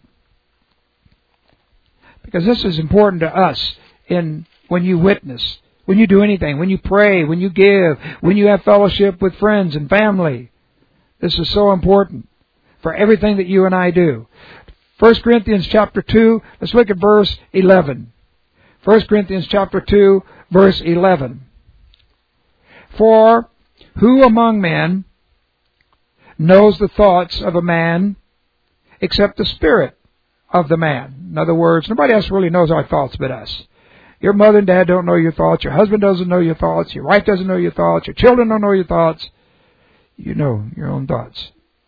Because this is important to us in when you witness, when you do anything, when you pray, when you give, when you have fellowship with friends and family. This is so important for everything that you and I do. First Corinthians chapter two, let's look at verse eleven. First Corinthians chapter two, verse eleven. For who among men knows the thoughts of a man except the spirit of the man? In other words, nobody else really knows our thoughts but us. Your mother and dad don't know your thoughts. Your husband doesn't know your thoughts. Your wife doesn't know your thoughts. Your children don't know your thoughts. You know your own thoughts.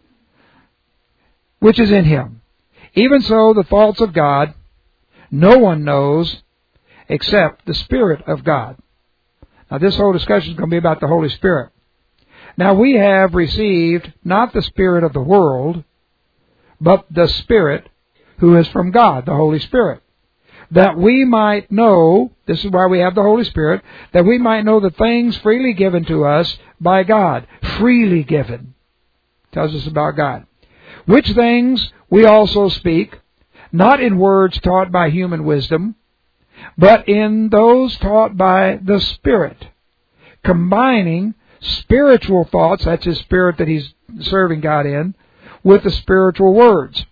Which is in him. Even so, the thoughts of God, no one knows except the Spirit of God. Now, this whole discussion is going to be about the Holy Spirit. Now, we have received not the spirit of the world, but the Spirit who is from God, the Holy Spirit. That we might know, this is why we have the Holy Spirit, that we might know the things freely given to us by God. Freely given. Tells us about God. Which things we also speak, not in words taught by human wisdom, but in those taught by the Spirit, combining spiritual thoughts, that's his spirit that he's serving God in, with the spiritual words.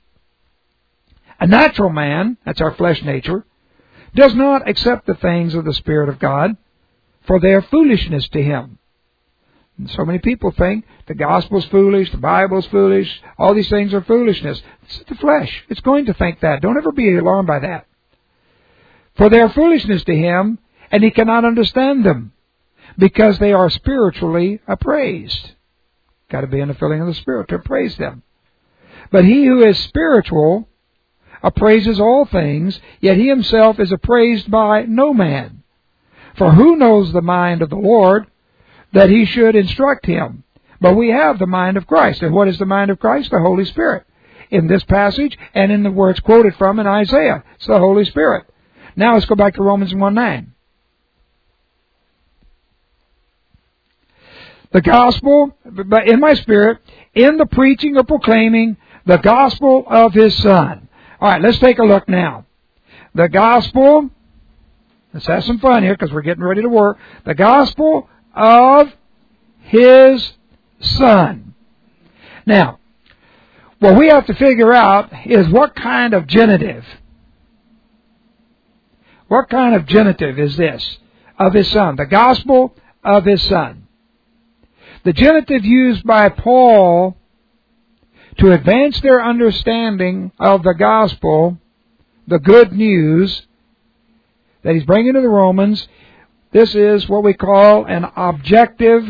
A natural man, that's our flesh nature, does not accept the things of the Spirit of God, for they are foolishness to him. And so many people think the gospel's foolish, the Bible's foolish, all these things are foolishness. It's the flesh. It's going to think that. Don't ever be alarmed by that. For they are foolishness to him, and he cannot understand them, because they are spiritually appraised. Got to be in the filling of the Spirit to appraise them. But he who is spiritual appraises all things, yet he himself is appraised by no man. For who knows the mind of the Lord, that he should instruct him? But we have the mind of Christ. And what is the mind of Christ? The Holy Spirit. In this passage, and in the words quoted from in Isaiah, it's the Holy Spirit. Now let's go back to Romans one nine. The gospel, but in my spirit, in the preaching or proclaiming the gospel of his Son. All right, let's take a look now. The gospel, let's have some fun here because we're getting ready to work. The gospel of his Son. Now, what we have to figure out is what kind of genitive. What kind of genitive is this? Of his Son. The gospel of his Son. The genitive used by Paul to advance their understanding of the gospel, the good news that he's bringing to the Romans, this is what we call an objective,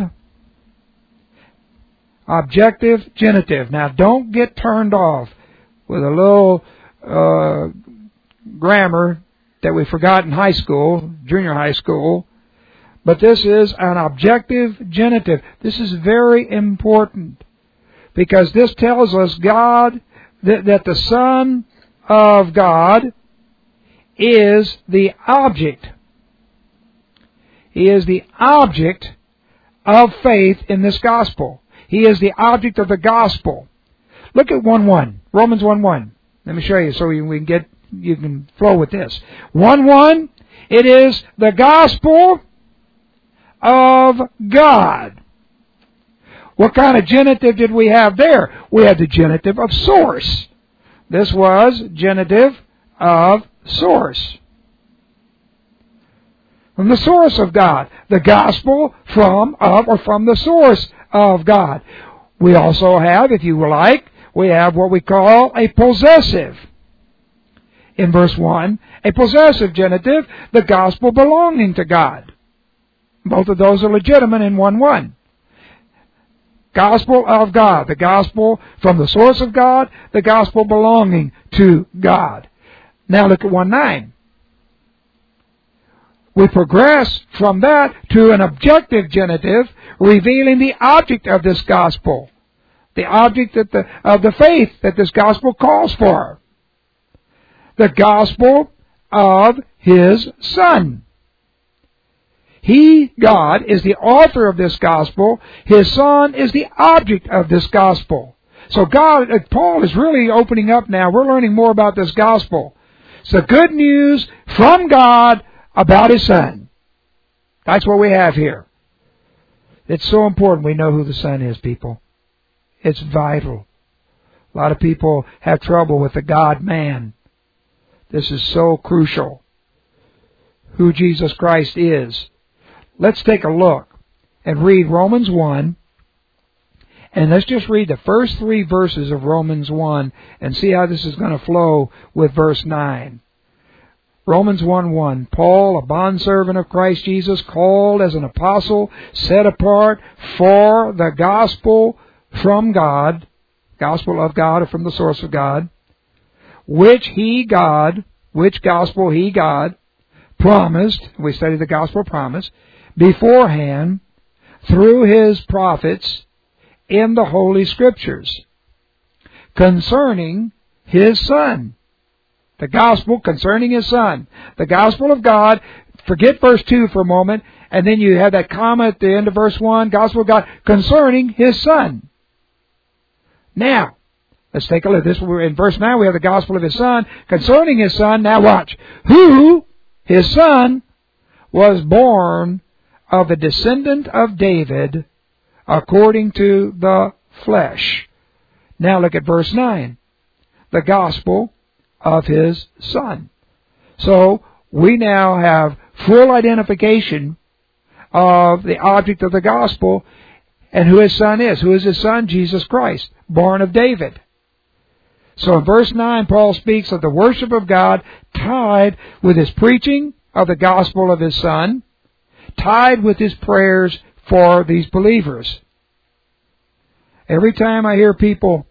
objective genitive. Now, don't get turned off with a little uh, grammar that we forgot in high school, junior high school. But this is an objective genitive. This is very important because this tells us God, that, that the Son of God is the object. He is the object of faith in this gospel. He is the object of the gospel. Look at one one, Romans one one. Let me show you so we can get, you can flow with this. one one, it is the gospel of God. What kind of genitive did we have there? We had the genitive of source. This was genitive of source. From the source of God. The gospel from, of, or from the source of God. We also have, if you like, we have what we call a possessive. In verse one, a possessive genitive, the gospel belonging to God. Both of those are legitimate in one one. Gospel of God, the gospel from the source of God, the gospel belonging to God. Now look at one nine. We progress from that to an objective genitive, revealing the object of this gospel, the object that the, of the faith that this gospel calls for. The gospel of His Son. He, God, is the author of this gospel. His Son is the object of this gospel. So God, Paul is really opening up now. We're learning more about this gospel. It's the good news from God about His Son. That's what we have here. It's so important we know who the Son is, people. It's vital. A lot of people have trouble with the God-man. This is so crucial. Who Jesus Christ is. Let's take a look and read Romans one. And let's just read the first three verses of Romans one and see how this is going to flow with verse nine. Romans one one. Paul, a bondservant of Christ Jesus, called as an apostle, set apart for the gospel from God, gospel of God or from the source of God, which He, God, which gospel He, God, promised, we studied the gospel promise, beforehand through His prophets in the Holy Scriptures, concerning His Son. The gospel concerning His Son. The gospel of God. Forget verse two for a moment, and then you have that comma at the end of verse one, gospel of God, concerning His Son. Now, let's take a look. This in verse nine we have the gospel of His Son, concerning His Son. Now watch. Who, His Son, was born of the descendant of David according to the flesh. Now look at verse nine. The gospel of His Son. So, we now have full identification of the object of the gospel and who His Son is. Who is His Son? Jesus Christ, born of David. So in verse nine, Paul speaks of the worship of God tied with His preaching of the gospel of His Son, tied with His prayers for these believers. Every time I hear people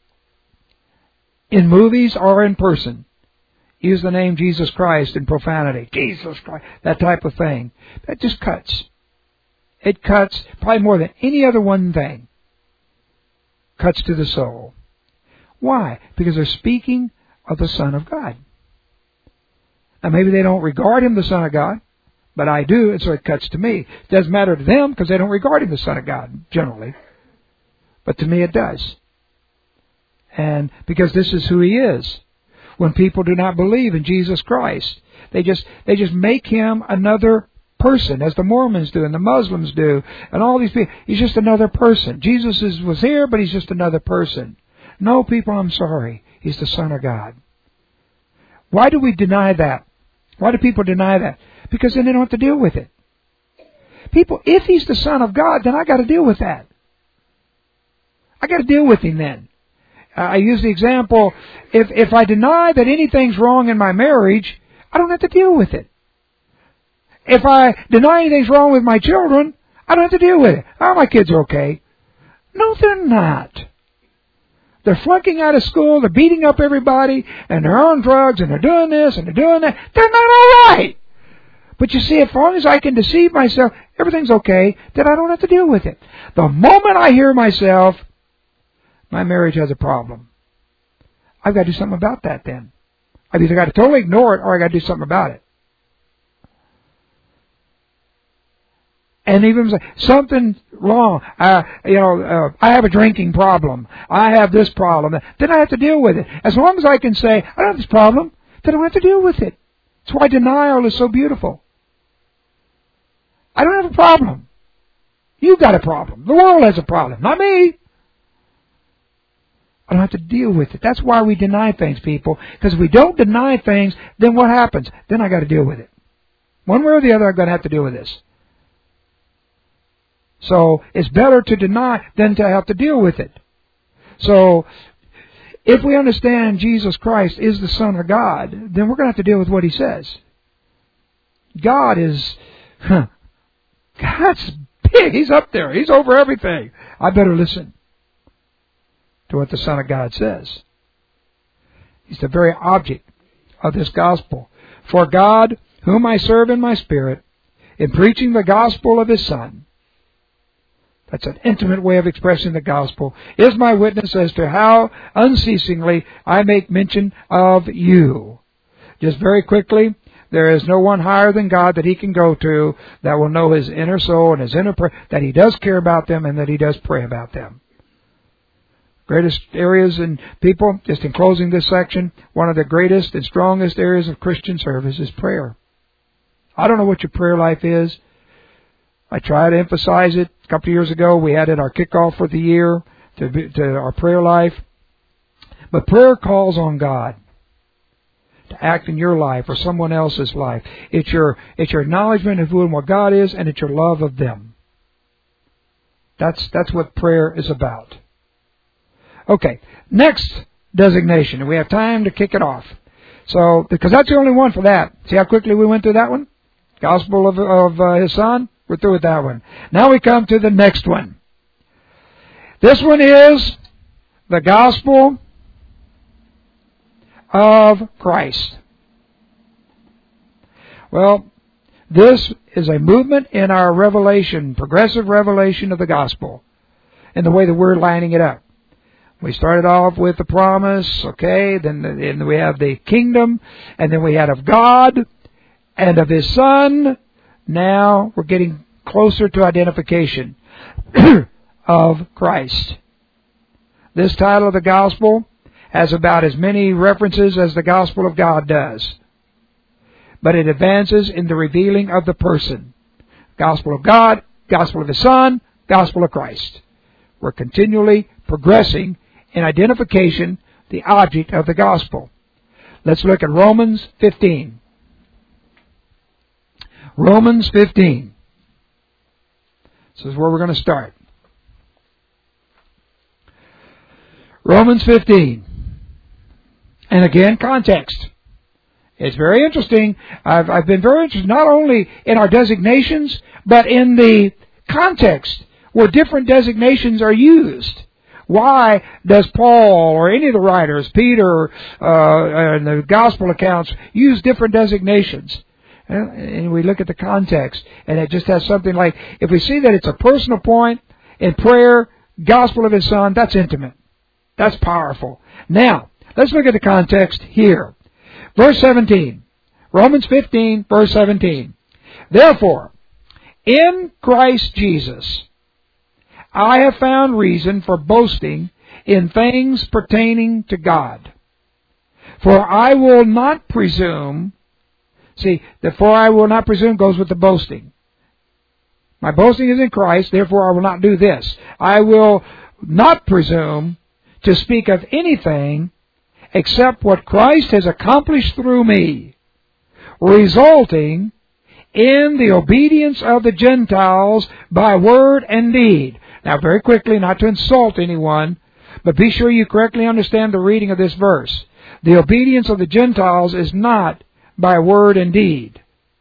in movies or in person use the name Jesus Christ in profanity, Jesus Christ, that type of thing, that just cuts. It cuts probably more than any other one thing. Cuts to the soul. Why? Because they're speaking of the Son of God. Now maybe they don't regard Him the Son of God, but I do, and so it cuts to me. It doesn't matter to them because they don't regard Him the Son of God, generally. But to me it does. And because this is who He is. When people do not believe in Jesus Christ, they just they just make Him another person, as the Mormons do and the Muslims do, and all these people. He's just another person. Jesus is, was here, but He's just another person. No, people, I'm sorry. He's the Son of God. Why do we deny that? Why do people deny that? Because then they don't have to deal with it. People, if He's the Son of God, then I got to deal with that. I got to deal with Him then. Uh, I use the example, if if I deny that anything's wrong in my marriage, I don't have to deal with it. If I deny anything's wrong with my children, I don't have to deal with it. Oh, my kids are okay. No, they're not. They're flunking out of school, they're beating up everybody, and they're on drugs, and they're doing this, and they're doing that. They're not all right. But you see, as long as I can deceive myself, everything's okay, then I don't have to deal with it. The moment I hear myself, my marriage has a problem, I've got to do something about that then. I've either got to totally ignore it or I've got to do something about it. And even say, something wrong, uh, you know, uh, I have a drinking problem, I have this problem, then I have to deal with it. As long as I can say, I don't have this problem, then I don't have to deal with it. That's why denial is so beautiful. I don't have a problem. You've got a problem. The world has a problem, not me. I don't have to deal with it. That's why we deny things, people. Because if we don't deny things, then what happens? Then I got to deal with it. One way or the other, I'm going to have to deal with this. So it's better to deny than to have to deal with it. So if we understand Jesus Christ is the Son of God, then we're going to have to deal with what He says. God is, huh, God's big. He's up there. He's over everything. I better listen to what the Son of God says. He's the very object of this gospel. For God, whom I serve in my spirit, in preaching the gospel of His Son, that's an intimate way of expressing the gospel, is my witness as to how unceasingly I make mention of you. Just very quickly, there is no one higher than God that He can go to that will know His inner soul and His inner prayer, that He does care about them and that He does pray about them. Greatest areas in people, just in closing this section, one of the greatest and strongest areas of Christian service is prayer. I don't know what your prayer life is. I try to emphasize it. A couple of years ago, we had it our kickoff for the year to, to our prayer life. But prayer calls on God to act in your life or someone else's life. It's your it's your acknowledgement of who and what God is, and it's your love of them. That's that's what prayer is about. Okay, next designation, and we have time to kick it off. So, because that's the only one for that. See how quickly we went through that one? Gospel of, of uh, His Son. We're through with that one. Now we come to the next one. This one is the gospel of Christ. Well, this is a movement in our revelation, progressive revelation of the gospel, in the way that we're lining it up. We started off with the promise, okay, then, then we have the kingdom, and then we had of God and of His Son. Now we're getting closer to identification of Christ. This title of the gospel has about as many references as the gospel of God does. But it advances in the revealing of the person. Gospel of God, gospel of His Son, gospel of Christ. We're continually progressing in identification, the object of the gospel. Let's look at Romans fifteen. Romans fifteen. This is where we're going to start. Romans fifteen. And again, context. It's very interesting. I've, I've been very interested not only in our designations, but in the context where different designations are used. Why does Paul or any of the writers, Peter, uh, and the gospel accounts, use different designations? And we look at the context, and it just has something like, if we see that it's a personal point in prayer, gospel of His Son, that's intimate. That's powerful. Now, let's look at the context here. Verse seventeen. Romans fifteen, verse seventeen. Therefore, in Christ Jesus, I have found reason for boasting in things pertaining to God. For I will not presume. See, the for I will not presume goes with the boasting. My boasting is in Christ, therefore I will not do this. I will not presume to speak of anything except what Christ has accomplished through me, resulting in the obedience of the Gentiles by word and deed. Now, very quickly, not to insult anyone, but be sure you correctly understand the reading of this verse. The obedience of the Gentiles is not by word and deed.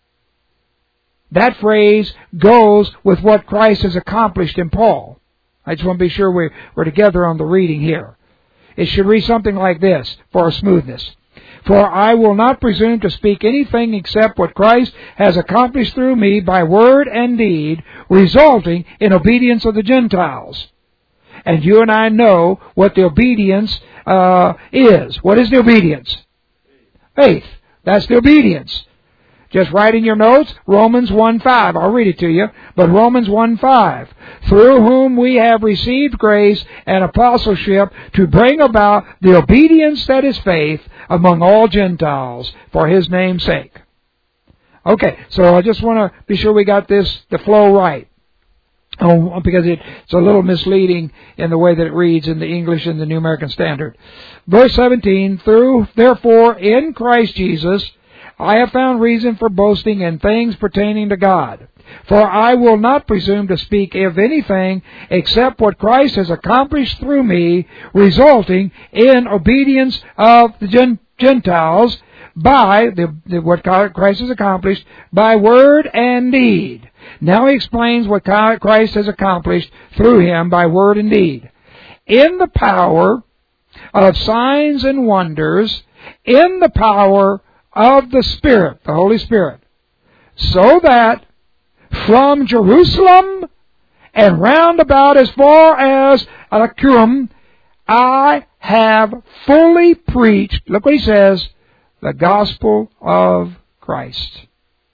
That phrase goes with what Christ has accomplished in Paul. I just want to be sure we're, we're together on the reading here. It should read something like this for our smoothness. For I will not presume to speak anything except what Christ has accomplished through me by word and deed, resulting in obedience of the Gentiles. And you and I know what the obedience uh, is. What is the obedience? Faith. That's the obedience. Just write in your notes, Romans one five. I'll read it to you. But Romans one five. Through whom we have received grace and apostleship to bring about the obedience that is faith among all Gentiles for His name's sake. Okay, so I just want to be sure we got this, the flow right. Oh, because it, it's a little misleading in the way that it reads in the English and the New American Standard. Verse seventeen, through, therefore, in Christ Jesus, I have found reason for boasting in things pertaining to God. For I will not presume to speak of anything except what Christ has accomplished through me, resulting in obedience of the Gentiles by the, the, what Christ has accomplished by word and deed. Now he explains what Christ has accomplished through him by word and deed. In the power of signs and wonders, in the power of the Spirit, the Holy Spirit, so that from Jerusalem and round about as far as Iconium, I have fully preached, look what he says, the gospel of Christ.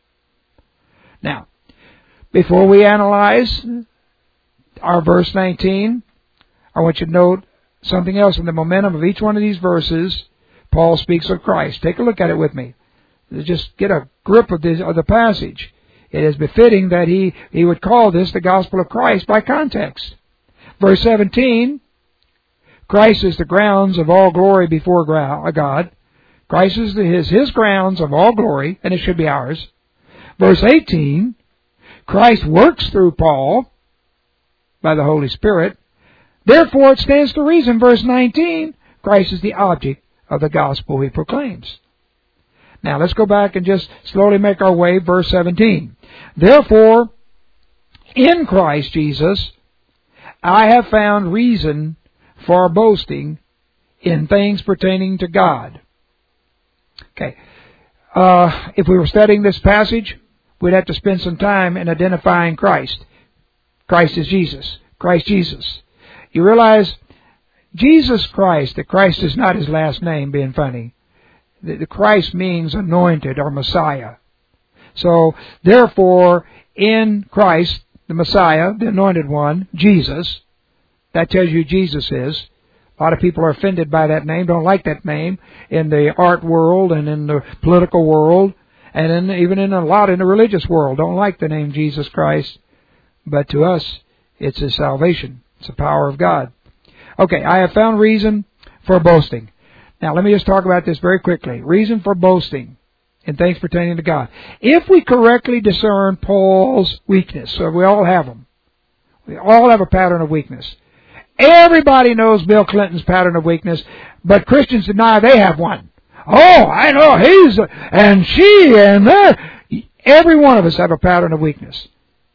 Now, before we analyze our verse nineteen, I want you to note something else in the momentum of each one of these verses. Paul speaks of Christ. Take a look at it with me. Just get a grip of, this, of the passage. It is befitting that he, he would call this the gospel of Christ by context. Verse seventeen, Christ is the grounds of all glory before God. Christ is his, his grounds of all glory, and it should be ours. Verse eighteen, Christ works through Paul by the Holy Spirit. Therefore, it stands to reason, verse nineteen, Christ is the object of the gospel he proclaims. Now, let's go back and just slowly make our way. Verse seventeen. Therefore, in Christ Jesus, I have found reason for boasting in things pertaining to God. Okay. Uh, if we were studying this passage, we'd have to spend some time in identifying Christ. Christ is Jesus. Christ Jesus. You realize Jesus Christ, that Christ is not his last name, being funny. The, the Christ means anointed or Messiah. So, therefore, in Christ, the Messiah, the anointed one, Jesus, that tells you who Jesus is. A lot of people are offended by that name, don't like that name in the art world and in the political world, and in, even in a lot in the religious world, don't like the name Jesus Christ. But to us, it's his salvation. It's the power of God. Okay, I have found reason for boasting. Now, let me just talk about this very quickly. Reason for boasting in things pertaining to God. If we correctly discern Paul's weakness, so we all have them. We all have a pattern of weakness. Everybody knows Bill Clinton's pattern of weakness, but Christians deny they have one. Oh, I know, he's, and she, and that. Every one of us have a pattern of weakness.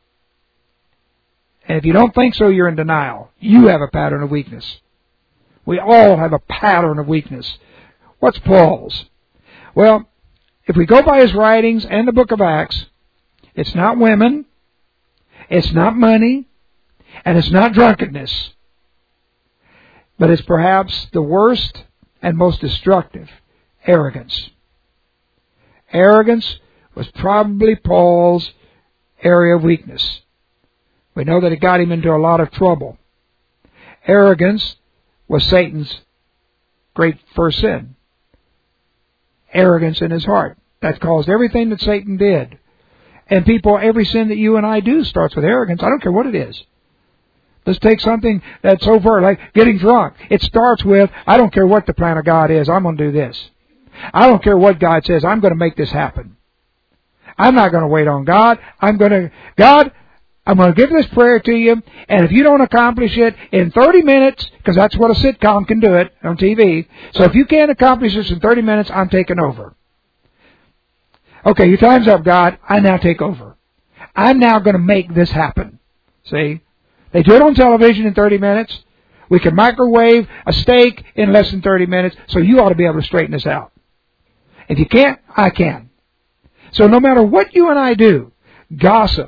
And if you don't think so, you're in denial. You have a pattern of weakness. We all have a pattern of weakness. What's Paul's? Well, if we go by his writings and the book of Acts, it's not women, it's not money, and it's not drunkenness. But it's perhaps the worst and most destructive, arrogance. Arrogance was probably Paul's area of weakness. We know that it got him into a lot of trouble. Arrogance was Satan's great first sin. Arrogance in his heart. That caused everything that Satan did. And people, every sin that you and I do starts with arrogance. I don't care what it is. Let's take something that's overt, like getting drunk. It starts with, I don't care what the plan of God is, I'm going to do this. I don't care what God says, I'm going to make this happen. I'm not going to wait on God. I'm going to, God, I'm going to give this prayer to you, and if you don't accomplish it in thirty minutes, because that's what a sitcom can do it on T V, so if you can't accomplish this in thirty minutes, I'm taking over. Okay, your time's up, God. I now take over. I'm now going to make this happen. See? They do it on television in thirty minutes. We can microwave a steak in less than thirty minutes, so you ought to be able to straighten this out. If you can't, I can. So no matter what you and I do, gossip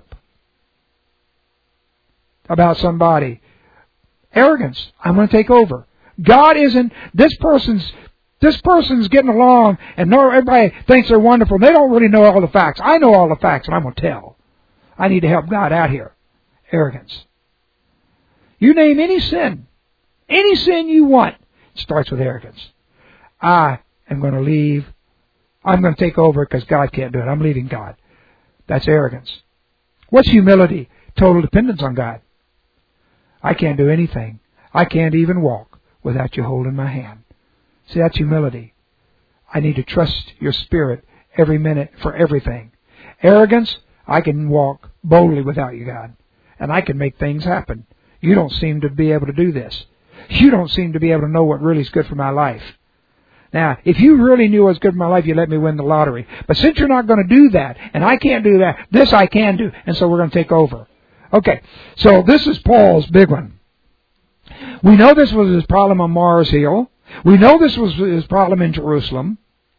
about somebody, arrogance, I'm going to take over. God isn't, this person's, this person's getting along, and no, everybody thinks they're wonderful. They don't really know all the facts. I know all the facts, and I'm going to tell. I need to help God out here. Arrogance. You name any sin, any sin you want, it starts with arrogance. I am going to leave. I'm going to take over because God can't do it. I'm leaving God. That's arrogance. What's humility? Total dependence on God. I can't do anything. I can't even walk without you holding my hand. See, that's humility. I need to trust your Spirit every minute for everything. Arrogance, I can walk boldly without you, God. And I can make things happen. You don't seem to be able to do this. You don't seem to be able to know what really is good for my life. Now, if you really knew what's good for my life, you'd let me win the lottery. But since you're not going to do that, and I can't do that, this I can do. And so we're going to take over. Okay, so this is Paul's big one. We know this was his problem on Mars Hill. We know this was his problem in Jerusalem.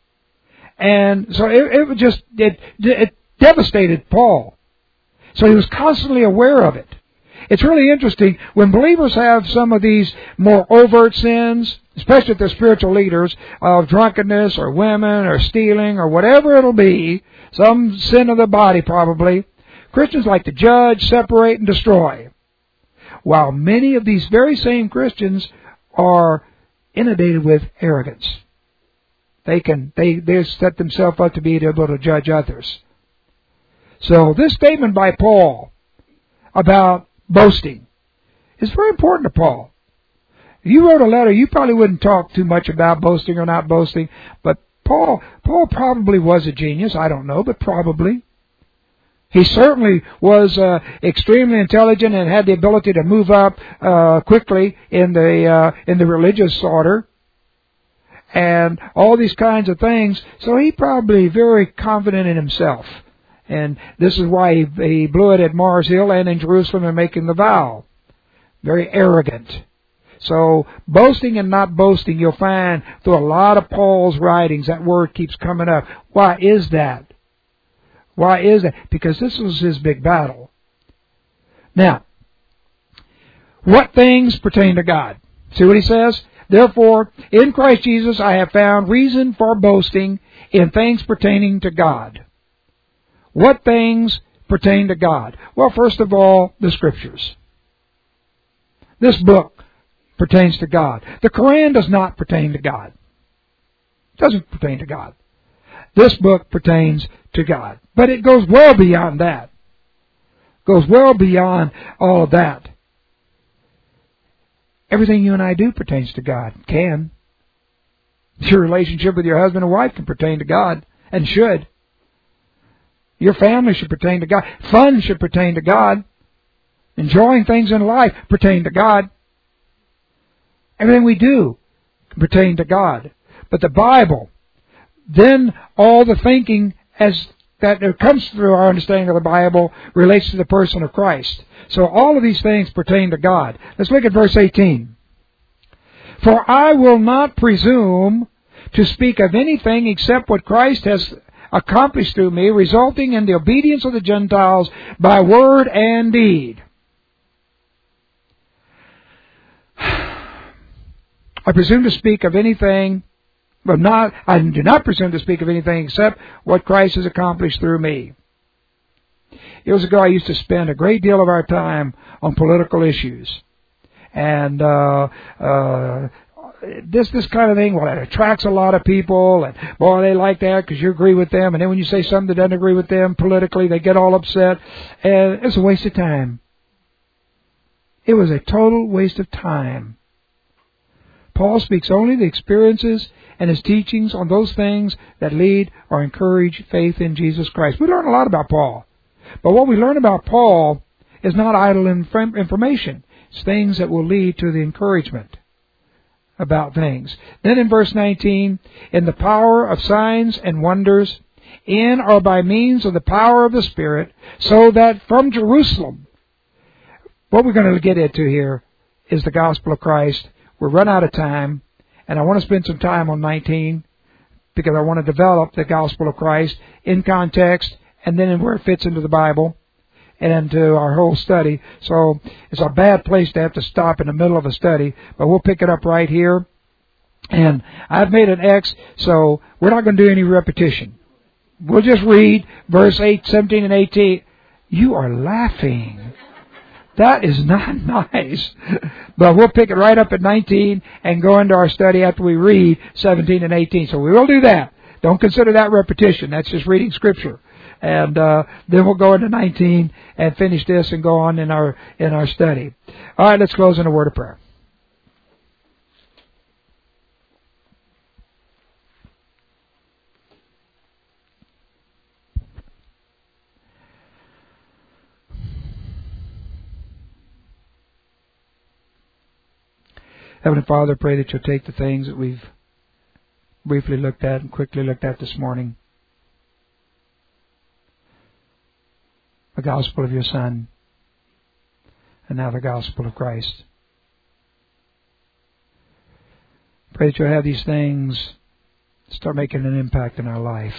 And so it, it was just, it, it devastated Paul. So he was constantly aware of it. It's really interesting when believers have some of these more overt sins, especially if they're spiritual leaders, of drunkenness or women or stealing or whatever it'll be, some sin of the body probably. Christians like to judge, separate, and destroy. While many of these very same Christians are inundated with arrogance. They can, they, they set themselves up to be able to judge others. So this statement by Paul about boasting is very important to Paul. If you wrote a letter, you probably wouldn't talk too much about boasting or not boasting, but Paul, Paul probably was a genius. I don't know, but probably. He certainly was uh, extremely intelligent and had the ability to move up uh, quickly in the uh, in the religious order and all these kinds of things. So he probably very confident in himself. And this is why he, he blew it at Mars Hill and in Jerusalem in making the vow. Very arrogant. So boasting and not boasting, you'll find through a lot of Paul's writings, that word keeps coming up. Why is that? Why is that? Because this was his big battle. Now, what things pertain to God? See what he says? Therefore, in Christ Jesus I have found reason for boasting in things pertaining to God. What things pertain to God? Well, first of all, the Scriptures. This book pertains to God. The Quran does not pertain to God. It doesn't pertain to God. This book pertains to God. But it goes well beyond that. It goes well beyond all of that. Everything you and I do pertains to God. It can. Your relationship with your husband and wife can pertain to God, and should. Your family should pertain to God. Fun should pertain to God. Enjoying things in life pertain to God. Everything we do can pertain to God. But the Bible, then all the thinking as that comes through our understanding of the Bible relates to the person of Christ. So all of these things pertain to God. Let's look at verse eighteen. For I will not presume to speak of anything except what Christ has accomplished through me, resulting in the obedience of the Gentiles by word and deed. I presume to speak of anything, but not, I do not presume to speak of anything except what Christ has accomplished through me. Years ago, I used to spend a great deal of our time on political issues. And uh, uh, this this kind of thing, well, it attracts a lot of people. And, boy, they like that because you agree with them. And then when you say something that doesn't agree with them politically, they get all upset. And it's a waste of time. It was a total waste of time. Paul speaks only the experiences and his teachings on those things that lead or encourage faith in Jesus Christ. We learn a lot about Paul. But what we learn about Paul is not idle information. It's things that will lead to the encouragement about things. Then in verse nineteen, in the power of signs and wonders, in or by means of the power of the Spirit, so that from Jerusalem, what we're going to get into here is the gospel of Christ. We're run out of time, and I want to spend some time on nineteen because I want to develop the gospel of Christ in context and then in where it fits into the Bible and into our whole study. So it's a bad place to have to stop in the middle of a study, but we'll pick it up right here. And I've made an X, so we're not going to do any repetition. We'll just read verse eight, seventeen, and eighteen. You are laughing. That is not nice. But we'll pick it right up at nineteen and go into our study after we read seventeen and eighteen. So we will do that. Don't consider that repetition. That's just reading Scripture. and uh, then we'll go into nineteen and finish this and go on in our in our study. All right, let's close in a word of prayer. Heavenly Father, I pray that you'll take the things that we've briefly looked at and quickly looked at this morning, the gospel of your Son, and now the gospel of Christ. Pray that you'll have these things start making an impact in our life.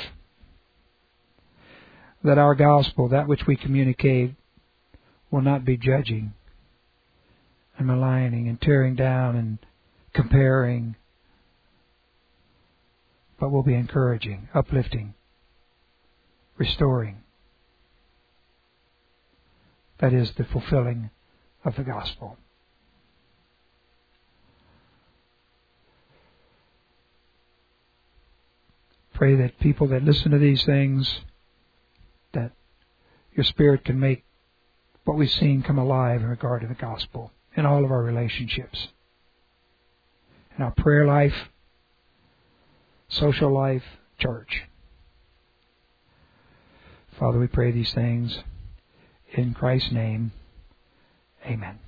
That our gospel, that which we communicate, will not be judging and maligning and tearing down and comparing, but will be encouraging, uplifting, restoring. That is the fulfilling of the gospel. Pray that people that listen to these things, that your Spirit can make what we've seen come alive in regard to the gospel in all of our relationships, in our prayer life, social life, church. Father, we pray these things in Christ's name. Amen.